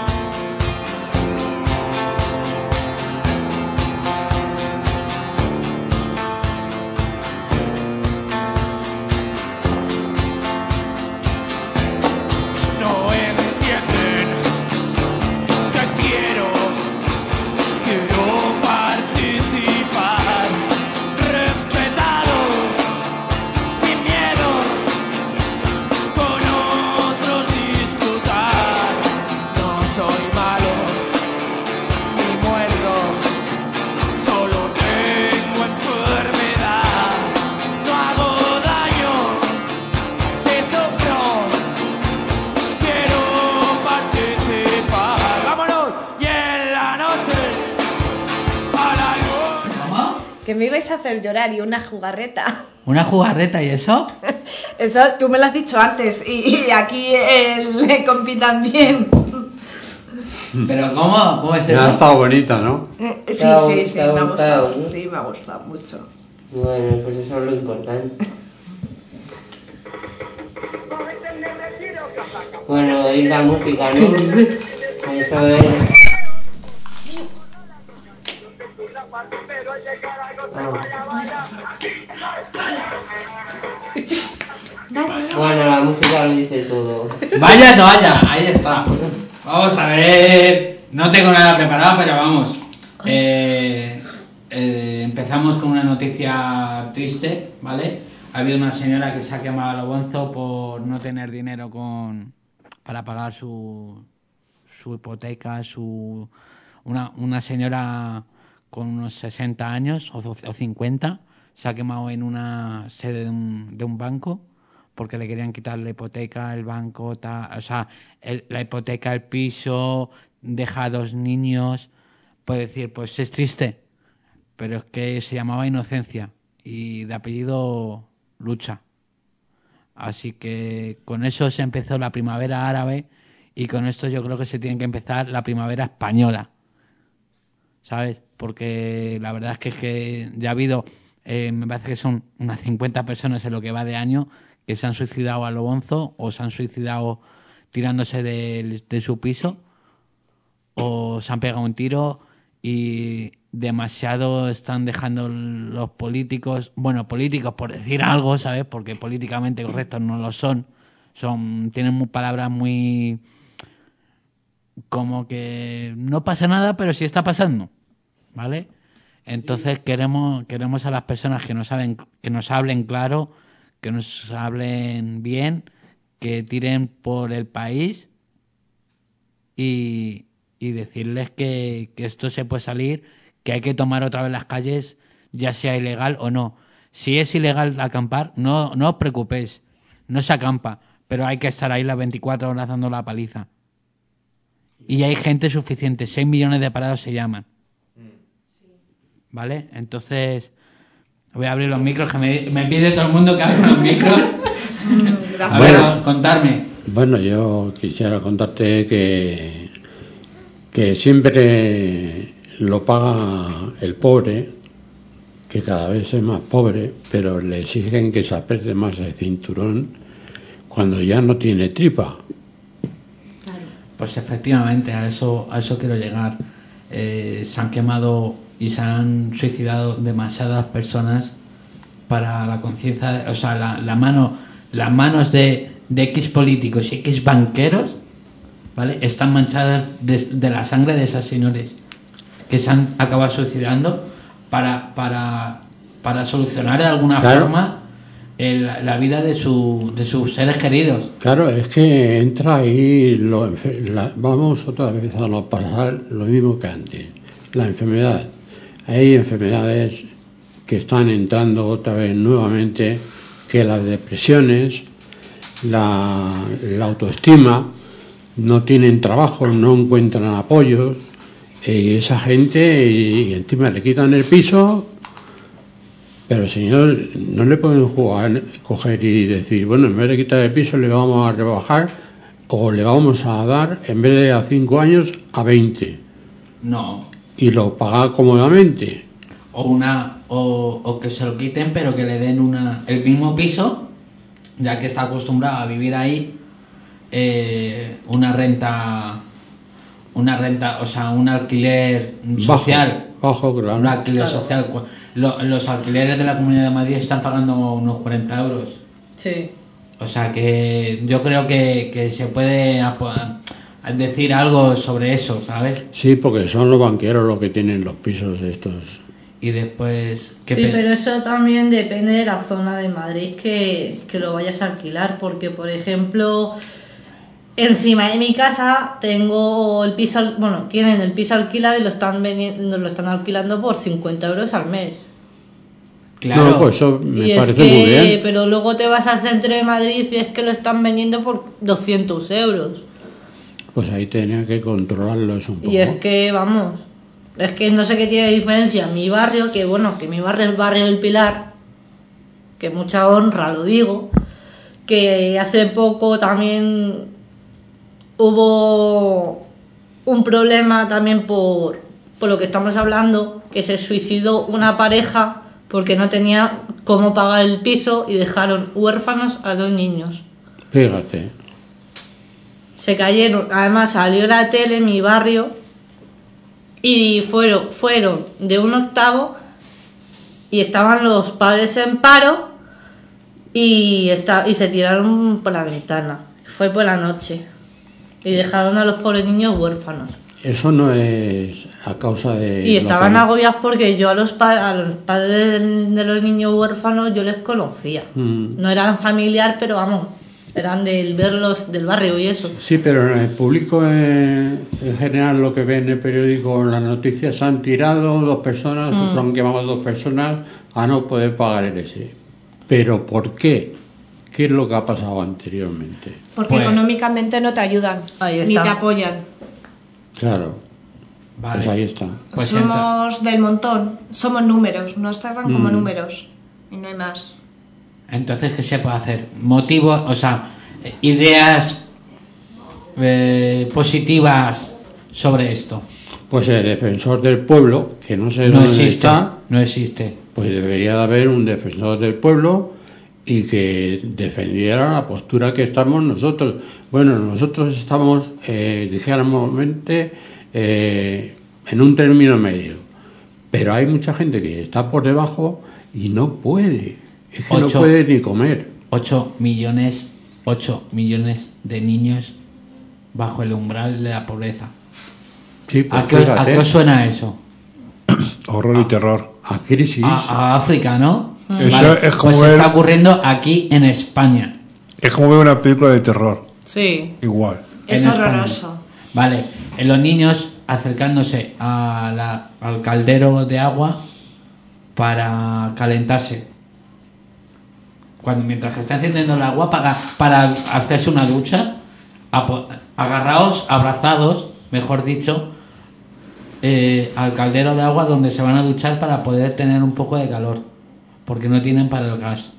No entienden que quiero, quiero participar, respetado, sin miedo, con otros disfrutar. No soy malo ni muerdo, solo tengo enfermedad. No hago daño si sufro, quiero participar. ¡Vámonos! Y en la noche a la luz. ¿Cómo? Que me ibais a hacer llorar y una jugarreta. ¿Una jugarreta y eso? Eso tú me lo has dicho antes y, y aquí el compi también. ¿Pero cómo? ¿Cómo es Ya ha eso? estado bonita, ¿no? Sí, Te ha- sí, sí, te ha me ha gustado, gustado. ¿no? Sí, me ha gustado mucho. Bueno, pues eso es lo importante. Bueno, oír la música, ¿no? Eso es. Bueno, la música lo dice todo. Vaya toalla, ahí está. Vamos a ver. No tengo nada preparado, pero vamos. Eh, eh, empezamos con una noticia triste, ¿vale? Ha habido una señora que se ha quemado a lo bonzo por no tener dinero con para pagar su, su hipoteca, su una, una señora con unos sesenta años o, o cincuenta se ha quemado en una sede de un, de un banco porque le querían quitar la hipoteca, el banco, ta, o sea, el, la hipoteca, el piso, deja a dos niños. Puede decir, pues es triste, pero es que se llamaba Inocencia y de apellido Lucha. Así que con eso se empezó la primavera árabe y con esto yo creo que se tiene que empezar la primavera española, ¿sabes? Porque la verdad es que, es que ya ha habido, eh, me parece que son unas cincuenta personas en lo que va de año que se han suicidado a lo bonzo o se han suicidado tirándose de, de su piso o se han pegado un tiro y demasiado están dejando los políticos, bueno, políticos por decir algo, ¿sabes? Porque políticamente correctos no lo son, son tienen muy, palabras muy como que no pasa nada, pero sí está pasando, ¿vale? Entonces sí. queremos queremos a las personas que nos saben, que nos hablen claro, que nos hablen bien, que tiren por el país y, y decirles que, que esto se puede salir, que hay que tomar otra vez las calles, ya sea ilegal o no. Si es ilegal acampar, no, no os preocupéis, no se acampa, pero hay que estar ahí las veinticuatro horas dando la paliza. Y hay gente suficiente, seis millones de parados se llaman. ¿Vale? Entonces, voy a abrir los micros, que me, me pide todo el mundo que abra los micros. A ver, bueno, contarme. Bueno, yo quisiera contarte que, que siempre lo paga el pobre, que cada vez es más pobre, pero le exigen que se apriete más el cinturón cuando ya no tiene tripa. Pues efectivamente, a eso, a eso quiero llegar. Eh, se han quemado y se han suicidado demasiadas personas para la conciencia, o sea, la, la mano, las manos de, de X políticos y X banqueros, ¿vale? Están manchadas de, de la sangre de esos señores que se han acabado suicidando para, para, para solucionar de alguna claro. forma el, la vida de, su, de sus seres queridos. Claro, es que entra ahí, lo, la, vamos otra vez a no pasar lo mismo que antes, la enfermedad. Hay enfermedades que están entrando otra vez nuevamente, que las depresiones, la, la autoestima, no tienen trabajo, no encuentran apoyos, y esa gente, y, y encima le quitan el piso, pero señor, no le pueden jugar, coger y decir, bueno, en vez de quitar el piso le vamos a rebajar, o le vamos a dar, en vez de a cinco años, a veinte. No. Y lo paga cómodamente. O una o, o que se lo quiten, pero que le den una el mismo piso, ya que está acostumbrado a vivir ahí, eh, una renta, una renta, o sea, un alquiler social. Bajo, bajo, claro. Un alquiler claro. social. Lo, los alquileres de la Comunidad de Madrid están pagando unos cuarenta euros. Sí. O sea que yo creo que, que se puede decir algo sobre eso, ¿sabes? Sí, porque son los banqueros los que tienen los pisos estos. Y después... Sí, pe- pero eso también depende de la zona de Madrid que, que lo vayas a alquilar, porque por ejemplo, encima de mi casa tengo el piso, bueno, tienen el piso alquilado y lo están vendiendo, lo están alquilando por cincuenta euros al mes. Claro. No, pues eso me y parece es que, muy bien. pero luego te vas al centro de Madrid y es que lo están vendiendo por doscientos euros. Pues ahí tenía que controlarlos un poco. Y es que, vamos, es que no sé qué tiene diferencia mi barrio, que bueno, que mi barrio es el barrio del Pilar, que mucha honra lo digo, que hace poco también hubo un problema también por, por lo que estamos hablando, que se suicidó una pareja porque no tenía cómo pagar el piso y dejaron huérfanos a dos niños. Fíjate. Se cayeron, además salió la tele en mi barrio y fueron, fueron de un octavo y estaban los padres en paro y, está, y se tiraron por la ventana. Fue por la noche y dejaron a los pobres niños huérfanos. Eso no es a causa de... Y estaban que... agobiados porque yo a los, pa a los padres de, de los niños huérfanos yo les conocía. Mm. No eran familiar, pero vamos, eran del verlos del barrio y eso. Sí, pero en el público en, en general lo que ve en el periódico, en las noticias, se han tirado dos personas, mm. otros han quemado dos personas a no poder pagar el ese. ¿Pero por qué? ¿Qué es lo que ha pasado anteriormente? Porque pues, económicamente no te ayudan, ni te apoyan. Claro, vale. Pues ahí está. Pues somos ent... del montón, somos números, nos tratan como mm. números y no hay más. Entonces, ¿qué se puede hacer? Motivos, o sea, ideas eh, positivas sobre esto. Pues el defensor del pueblo, que no sé no dónde existe, está, no existe. Pues debería de haber un defensor del pueblo y que defendiera la postura que estamos nosotros. Bueno, nosotros estamos, eh, dijéramos, eh, en un término medio, pero hay mucha gente que está por debajo y no puede, es que ocho, no puede ni comer. ocho millones, ocho millones de niños bajo el umbral de la pobreza. Sí, pues ¿A, qué, ¿A qué os suena eso? Horror y terror. A crisis. A, a África, ¿no? Eso vale, es como pues ver, está ocurriendo aquí en España. Es como ver una película de terror. Sí. Igual. Es en horroroso. España. Vale, en los niños acercándose a la, al caldero de agua para calentarse. Cuando mientras que está encendiendo el agua para, para hacerse una ducha, agarrados, abrazados, mejor dicho, eh, al caldero de agua donde se van a duchar para poder tener un poco de calor, porque no tienen para el gas.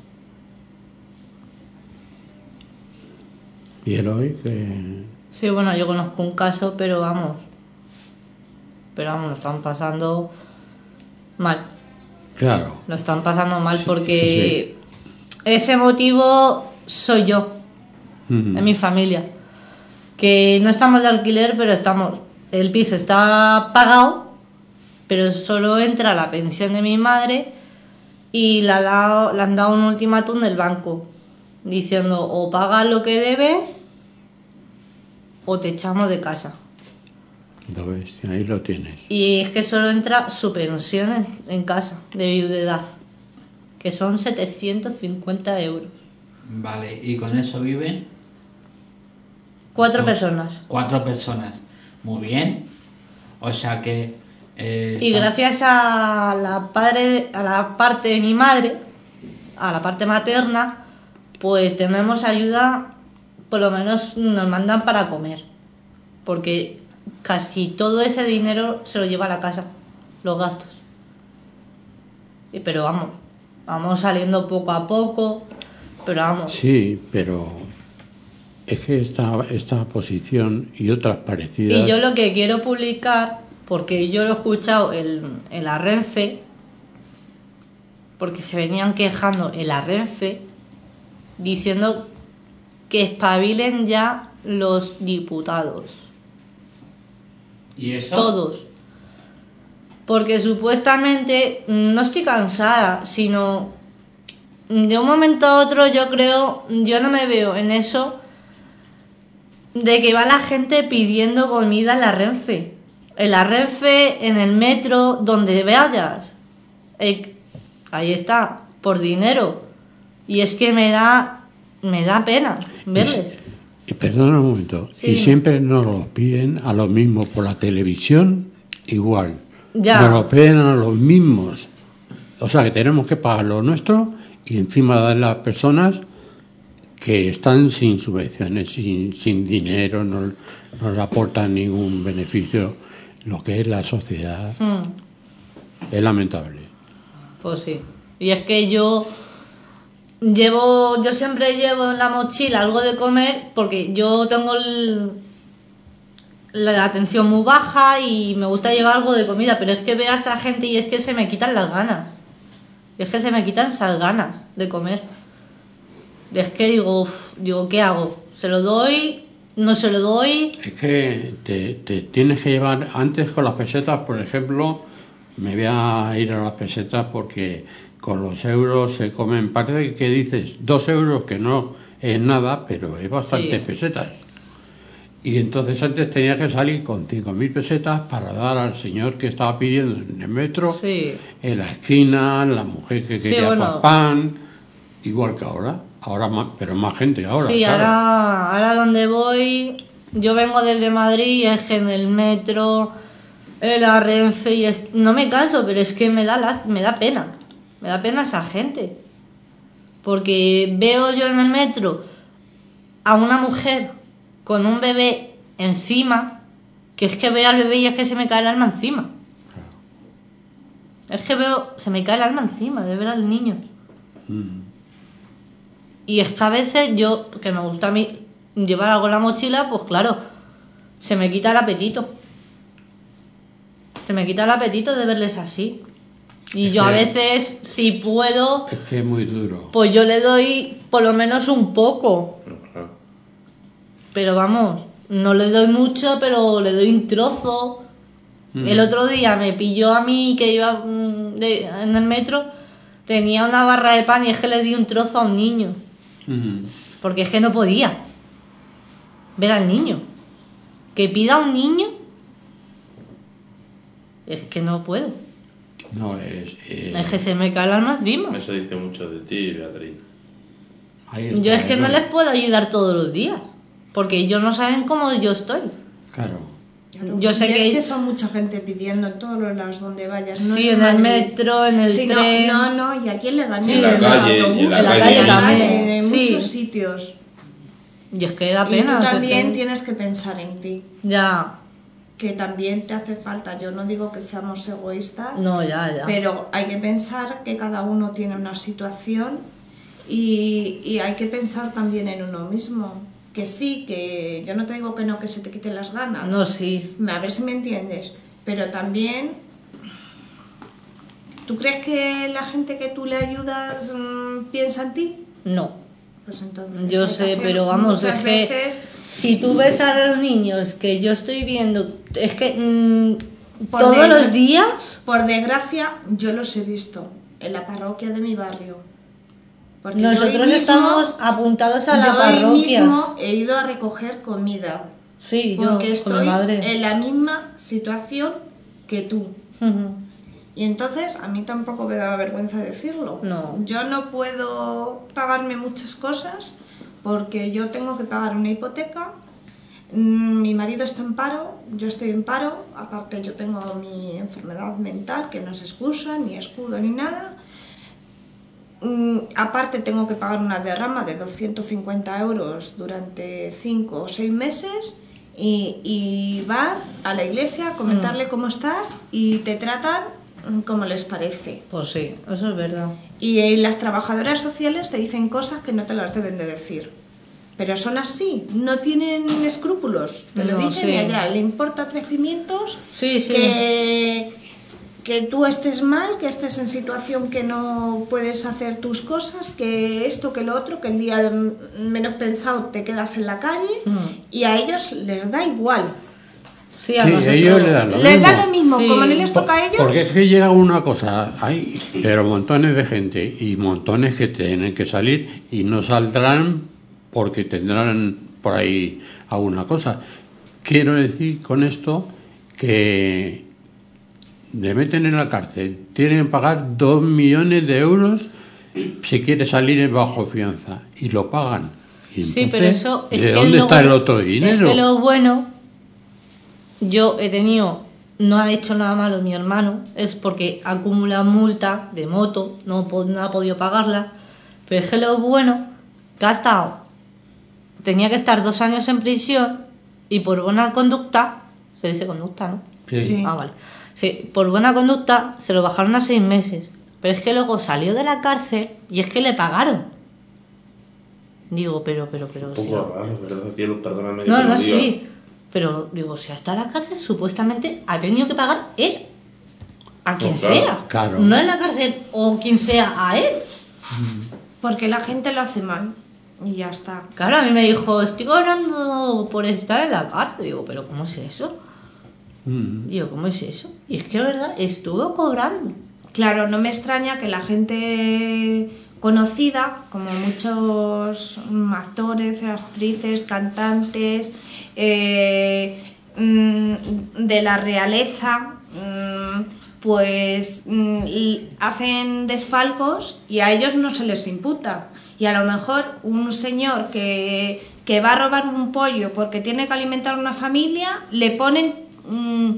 ¿Y el hoy? Que... Sí, bueno, yo conozco un caso, pero vamos, pero vamos, lo están pasando mal. Claro. Lo están pasando mal sí, porque sí, sí. ese motivo soy yo, uh-huh. de mi familia, que no estamos de alquiler, pero estamos, el piso está pagado, pero solo entra la pensión de mi madre y le, ha dado, le han dado un ultimátum del banco diciendo o pagas lo que debes o te echamos de casa. Lo ves, ahí lo tienes. Y es que solo entra su pensión en, en casa de viudedad, que son setecientos cincuenta euros. Vale, ¿y con eso viven? Cuatro personas. Cuatro personas. Muy bien. O sea que... Eh, y gracias a la, padre, a la parte de mi madre, a la parte materna, pues tenemos ayuda, por lo menos nos mandan para comer. Porque casi todo ese dinero se lo lleva a la casa, los gastos. Y, pero vamos, vamos saliendo poco a poco, pero vamos. Sí, pero es que esta, esta posición y otras parecidas... Y yo lo que quiero publicar, porque yo lo he escuchado en, en la Renfe, porque se venían quejando en la Renfe, diciendo que espabilen ya los diputados. ¿Y eso? Todos. Porque supuestamente, no estoy cansada, sino de un momento a otro yo creo, yo no me veo en eso de que va la gente pidiendo comida en la Renfe. En la Renfe, en el metro, donde vayas. Eh, ahí está, por dinero. Y es que me da, me da pena verles. Y perdona un momento, sí. Y siempre nos lo piden a los mismos por la televisión, igual. Ya. Nos lo piden a los mismos. O sea que tenemos que pagar lo nuestro y encima dar a las personas que están sin subvenciones, sin, sin dinero, no nos aportan ningún beneficio. Lo que es la sociedad hmm. es lamentable. Pues sí. Y es que yo llevo, yo siempre llevo en la mochila algo de comer porque yo tengo el, la atención muy baja y me gusta llevar algo de comida, pero es que veo a esa gente y es que se me quitan las ganas. Es que se me quitan esas ganas de comer. Es que digo, uf, digo, ¿qué hago? ¿Se lo doy? ¿No se lo doy? Es que te, te tienes que llevar, antes con las pesetas, por ejemplo, me voy a ir a las pesetas porque con los euros se comen, parece que dices dos euros, que no es nada, pero es bastantes Sí. pesetas. Y entonces antes tenía que salir con cinco mil pesetas para dar al señor que estaba pidiendo en el metro, Sí. en la esquina, la mujer que Sí, quería bueno. pan, igual que ahora, ahora más, pero más gente ahora. Sí, claro. ahora, ahora donde voy, yo vengo desde Madrid y es que en el metro, en la Renfe, y es, no me canso, pero es que me da, las, me da pena, me da pena esa gente. Porque veo yo en el metro a una mujer con un bebé encima, que es que veo al bebé y es que se me cae el alma encima. Es que veo, se me cae el alma encima de ver al niño. Mm. Y es que a veces yo, que me gusta a mí llevar algo en la mochila, pues claro, se me quita el apetito. Se me quita el apetito de verles así. Y Es yo a que- veces, si puedo, Es que es muy duro. pues yo le doy por lo menos un poco. Pero claro, Pero vamos, no le doy mucho, pero le doy un trozo. Mm. El otro día me pilló a mí que iba mm, de- en el metro, tenía una barra de pan y es que le di un trozo a un niño. Mm. Porque es que no podía ver al niño. Que pida a un niño, es que no puedo. No, es... eh, Es que se me cae el alma encima. eso dice mucho de ti, Beatriz. ahí está, Yo es que eso no les puedo ayudar todos los días. Porque ellos no saben cómo yo estoy. Claro. Claro. Yo sé Y que- es que son mucha gente pidiendo en todos los lados donde vayas. No Sí, es en el Madrid. metro, en el Sí, no, tren. No, no, y aquí en Leganés, Sí, en, en la los calle, y en autobuses, la En la calle en también. en Sí. muchos sitios. Y es que da Y pena. tú o sea, también que- tienes que pensar en ti, Ya, que también te hace falta. Yo no digo que seamos egoístas, no, ya, ya. pero hay que pensar que cada uno tiene una situación y, y hay que pensar también en uno mismo. Que sí, que yo no te digo que no, que se te quiten las ganas. No, sí. A ver si me entiendes. Pero también, ¿tú crees que la gente que tú le ayudas mm, piensa en ti? No. Pues entonces. Yo hay que sé, hacer pero vamos, muchas es que veces, si tú ves a los niños que yo estoy viendo, es que mm, Por todos dentro. los días, por desgracia, yo los he visto en la parroquia de mi barrio. Porque yo hoy nosotros mismo- estamos apuntados a la yo hoy parroquia. mismo he ido a recoger comida. Sí, yo Porque con estoy mi madre. en la misma situación que tú. Ujú. Y entonces a mí tampoco me da vergüenza decirlo. No. Yo no puedo pagarme muchas cosas porque yo tengo que pagar una hipoteca. Mm, Mi marido está en paro, yo estoy en paro. Aparte yo tengo mi enfermedad mental que no es excusa, ni escudo, ni nada. Mm, Aparte tengo que pagar una derrama de doscientos cincuenta euros durante cinco o seis meses. Y, y vas a la iglesia a comentarle cómo estás y te tratan mm, como les parece. Pues sí, eso es verdad. Y eh, las trabajadoras sociales te dicen cosas que no te las deben de decir. Pero son así, no tienen escrúpulos. Te lo No, dicen sí. y allá le importa tres pimientos Sí, sí. que, que tú estés mal, que estés en situación que no puedes hacer tus cosas, que esto, que lo otro, que el día m- menos pensado te quedas en la calle Mm. y a ellos les da igual. Sí, a Sí, nosotros. ellos le dan lo Les mismo. da lo mismo, Sí. como no les Po- toca a ellos. Porque es que llega una cosa, hay pero montones de gente y montones que tienen que salir y no saldrán porque tendrán por ahí alguna cosa. Quiero decir con esto que le meten en la cárcel, tienen que pagar dos millones de euros si quiere salir bajo fianza y lo pagan. Y Sí, entonces, pero eso es ¿de que dónde luego- está el otro dinero? Es que lo bueno, yo he tenido, no ha hecho nada malo mi hermano, es porque acumula multa de moto, no, po- no ha podido pagarla, pero es que lo bueno, que ha estado, tenía que estar dos años en prisión y por buena conducta, se dice conducta, ¿no? Sí. Sí. Ah, vale. Sí, por buena conducta se lo bajaron a seis meses, pero es que luego salió de la cárcel y es que le pagaron. Digo, pero, pero, pero... Un si poco no- raro, ¿verdad? Cielo, perdóname. que no, te lo no, diga. sí. Pero digo, si hasta la cárcel supuestamente ha tenido que pagar él. A quien Pues claro, sea. claro. No en la cárcel o quien sea, a él. Porque la gente lo hace mal y ya está. Claro, a mí me dijo, estoy cobrando por estar en la cárcel. Digo, pero ¿cómo es eso? Mm. Digo, ¿cómo es eso? Y es que, la verdad, estuvo cobrando. Claro, no me extraña que la gente conocida, como muchos mm, actores, actrices, cantantes, eh, mm, de la realeza, mm, pues mm, y hacen desfalcos y a ellos no se les imputa. Y a lo mejor un señor que, que va a robar un pollo porque tiene que alimentar una familia, le ponen... mm,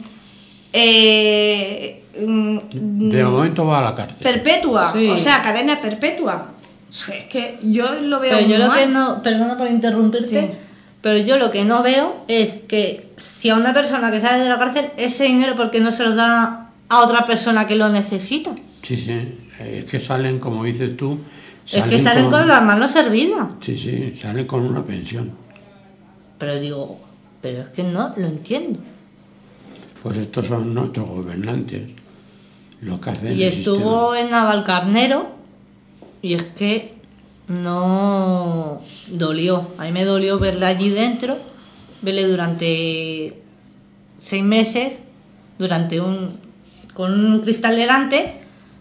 eh, mm, De momento va a la cárcel. perpetua, Sí. o sea, cadena perpetua. Es que yo lo veo Pero yo muy lo que mal. no, perdona por interrumpirte, Sí. pero yo lo que no veo es que si a una persona que sale de la cárcel, ese dinero, ¿por qué no se lo da a otra persona que lo necesita? Sí, sí. Es que salen, como dices tú. Es que salen con las manos servidas. Sí, sí, salen con una pensión. Pero digo, pero es que no lo entiendo. Pues estos son nuestros gobernantes. Lo que hacen Y el estuvo sistema. en Navalcarnero y es que no dolió. A mí me dolió verla allí dentro, verle durante seis meses, durante un con un cristal delante.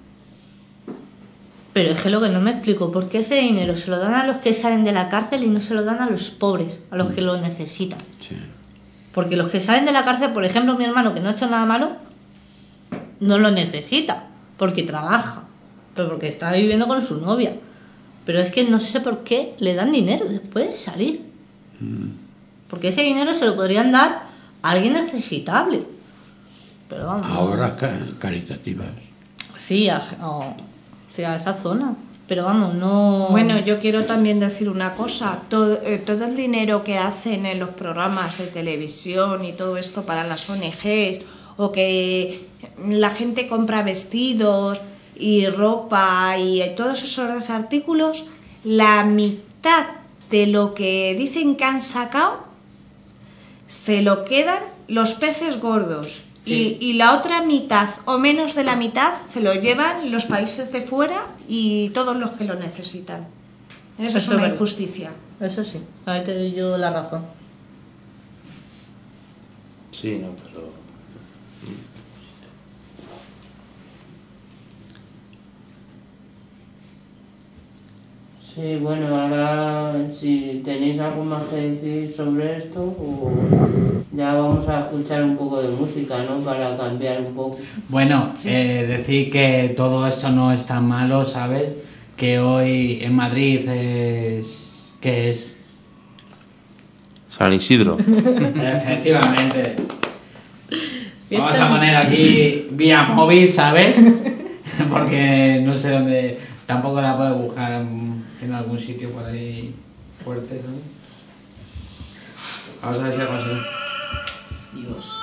Pero es que lo que no me explico, ¿por qué ese dinero se lo dan a los que salen de la cárcel y no se lo dan a los pobres, a los que lo necesitan? Sí. Porque los que salen de la cárcel, por ejemplo, mi hermano, que no ha hecho nada malo, no lo necesita, porque trabaja, pero porque está viviendo con su novia. Pero es que no sé por qué le dan dinero después de salir. Porque ese dinero se lo podrían dar a alguien necesitable. Pero vamos. A obras ca- caritativas. Sí, a, o sea, a esa zona. Pero vamos, no. Bueno, yo quiero también decir una cosa. Todo, eh, todo el dinero que hacen en los programas de televisión y todo esto para las O N Ges, o que la gente compra vestidos y ropa y todos esos artículos, la mitad de lo que dicen que han sacado se lo quedan los peces gordos. Sí. Y, y la otra mitad o menos de la mitad se lo llevan los países de fuera y todos los que lo necesitan. Eso, Eso es es una verdad. injusticia. Eso sí, ahí te doy yo la razón. Sí, no, pero. Sí, bueno, ahora si tenéis algo más que decir sobre esto, o ya vamos a escuchar un poco de música, ¿no? Para cambiar un poco. Bueno, eh, decir que todo esto no es tan malo, ¿sabes? Que hoy en Madrid es... ¿Qué es? San Isidro. Efectivamente. Vamos a poner aquí vía móvil, ¿sabes? Porque no sé dónde... Tampoco la puedo buscar en, en algún sitio por ahí fuerte, ¿no? Vamos a ver si hago así. Dios.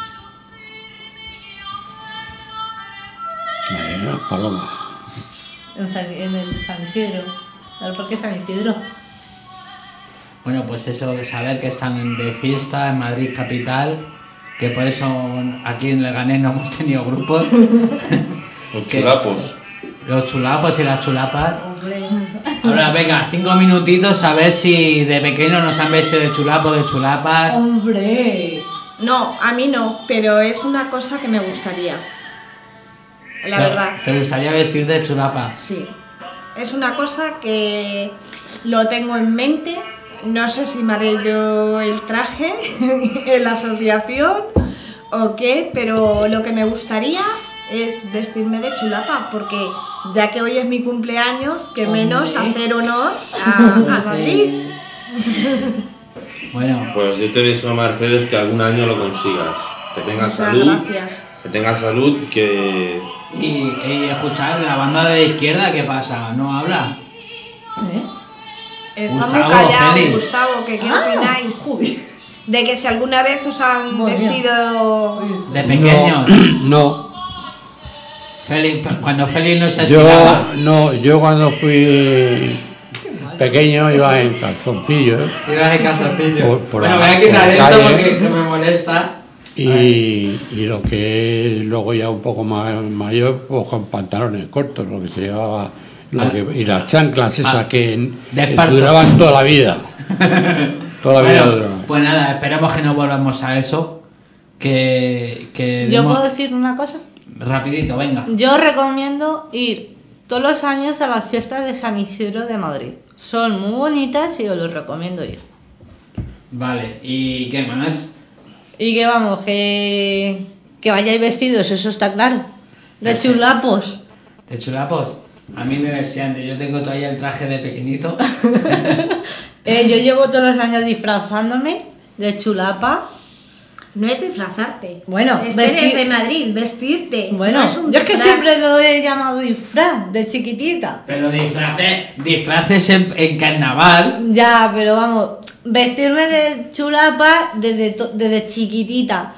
Eh, las palomas. En, San, en el San Isidro. ¿El parque San Isidro? Bueno, pues eso de saber que están de fiesta en Madrid capital, que por eso aquí en Leganés no hemos tenido grupos. Los ¿Qué? chulapos. Los chulapos y las chulapas. Ahora venga, cinco minutitos a ver si de pequeños nos han vestido de chulapo, de chulapas. ¡Hombre! No, a mí no, pero es una cosa que me gustaría. La ¿Te- verdad. ¿Te gustaría vestir de chulapa? Sí. Es una cosa que lo tengo en mente. No sé si me haré yo el traje en la asociación o qué, pero lo que me gustaría es vestirme de chulapa, porque ya que hoy es mi cumpleaños, que menos Hombre. hacer honor a, a Madrid. Bueno, Pues yo te deseo, Mercedes, que algún año lo consigas. Que tengas Muchas salud. gracias. Que tengas salud y que. y, y escuchar, la banda de la izquierda, ¿qué pasa? ¿No habla? ¿Eh? Está Gustavo, muy callado, Feli. Gustavo, que ¿qué Ah, opináis? joder. De que si alguna vez os han Muy bien. vestido... De pequeños. No, Félix, cuando Félix no se yo estiraba. no, yo cuando fui pequeño iba en calzoncillos Ibas de calzoncillo. Por- por Bueno, la- voy a quitar por la esto calle. porque no me molesta. y, y lo que es luego ya un poco más mayor, pues con pantalones cortos, lo que se llevaba, lo Ah. que, y las chanclas esas Ah. que, De que esparto. duraban toda la vida. Toda la vida Bueno, duraban. pues nada, esperemos que no volvamos a eso. que, que ¿Yo demos- puedo decir una cosa? Rapidito, venga. Yo recomiendo ir todos los años a las fiestas de San Isidro de Madrid. Son muy bonitas y os los recomiendo ir. Vale, ¿y qué más? Y que vamos, que, que vayáis vestidos, eso está claro. De Sí. chulapos. ¿De chulapos? A mí me vestían antes, yo tengo todavía el traje de pequeñito. Eh, yo llevo todos los años disfrazándome de chulapa. No es disfrazarte. Bueno, este vestir- es de Madrid, vestirte. Bueno, No es un yo es que disfraz. siempre lo he llamado disfraz, de chiquitita. Pero disfraces, disfraces en, en carnaval. Ya, pero vamos, vestirme de chulapa desde, to- desde chiquitita.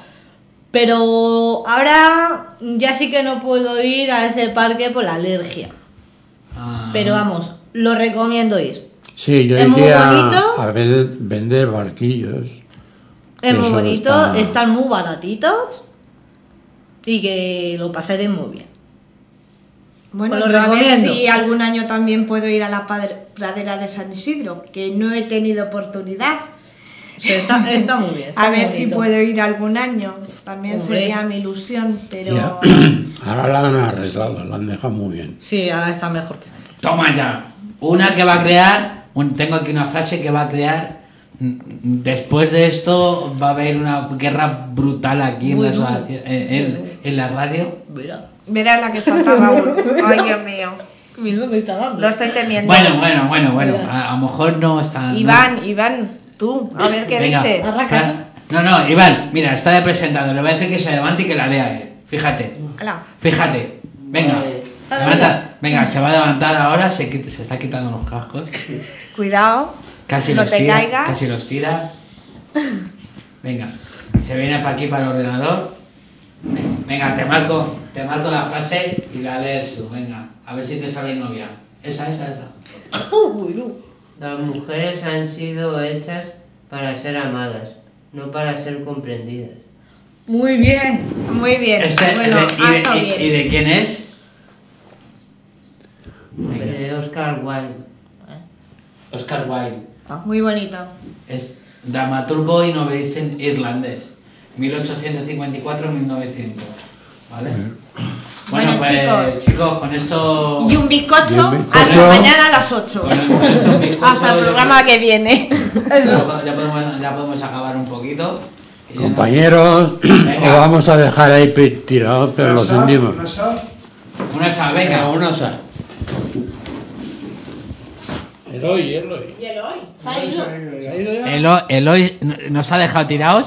Pero ahora ya sí que no puedo ir a ese parque por la alergia. Ah, Pero vamos, lo recomiendo ir. Sí, yo Es muy iría bonito. a ver, vender barquillos. Es muy Eso bonito, está- están muy baratitos y que lo pasaré muy bien. Bueno, Os lo yo a ver recomiendo. si algún año también puedo ir a la padre- pradera de San Isidro, que no he tenido oportunidad. O sea, está, está muy bien. está A muy ver si bonito. puedo ir algún año. También Hombre. sería mi ilusión, pero... Ya. Ahora la han arreglado, la han dejado muy bien. Sí, ahora está mejor que antes. Toma ya. Una que va a crear, un- tengo aquí una frase que va a crear. mm, Después de esto va a haber una guerra brutal aquí en, la, Bueno. asociación- en, en- en la radio. Mira, Verá la que salta Raúl. Ay, Dios mío. mira, me está dando. Lo estoy temiendo. Bueno, bueno, bueno, bueno. Mira. A, a lo mejor no está. Iván, Iván, tú, a ver qué Venga. dices. Arranca. No, no, Iván, mira, está de presentado. Le voy a decir que se levante y que la lea él. Fíjate, Hala. fíjate. Venga, Vale. levanta. Venga, se va a levantar ahora, se, quita- se está quitando los cascos. Cuidado. Casi no los te tira, caigas. casi los tira. Venga, se viene para aquí para el ordenador. Venga, te marco, te marco la frase y la lees tú. Venga, a ver si te sale novia. Esa, esa, esa. Uy, no. Las mujeres han sido hechas para ser amadas, no para ser comprendidas. Muy bien. Muy bien. Este, bueno, de- y, ha de, estado y- bien. y de quién es? De Oscar Wilde. Oscar Wilde. Muy bonito. Es dramaturgo y novelista irlandés. mil ochocientos cincuenta y cuatro a mil novecientos. ¿Vale? Bueno, pues, chicos. chicos, con esto. Y un bizcocho, Y un bizcocho. hasta mañana a las ocho. Con, con estos bizcochos Hasta el ya programa que viene. podemos- Ya podemos, ya podemos acabar un poquito. Y ya no- Compañeros, Venga. os vamos a dejar ahí pi- tirados, pero lo sentimos. Una sal, venga. Una sal. Eloy, Eloy. Se ha ido. Elo- Eloy nos ha dejado tirados.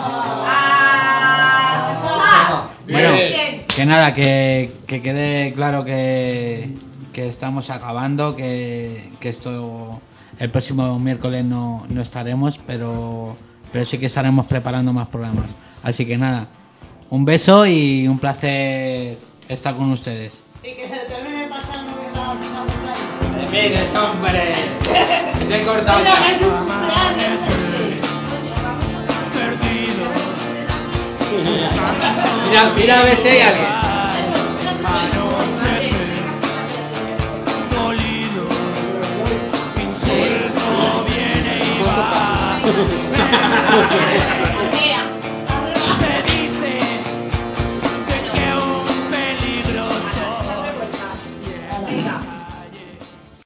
Bueno, que nada, que, que quede claro que, que estamos acabando, que, que esto el próximo miércoles no, no estaremos, pero, pero sí que estaremos preparando más programas. Así que nada, un beso y un placer estar con ustedes. Y que se le termine pasando la la Mires, hombre, te he cortado perdido. Mira, mira a ver si hay alguien. Anoche dolido, insulto viene y va.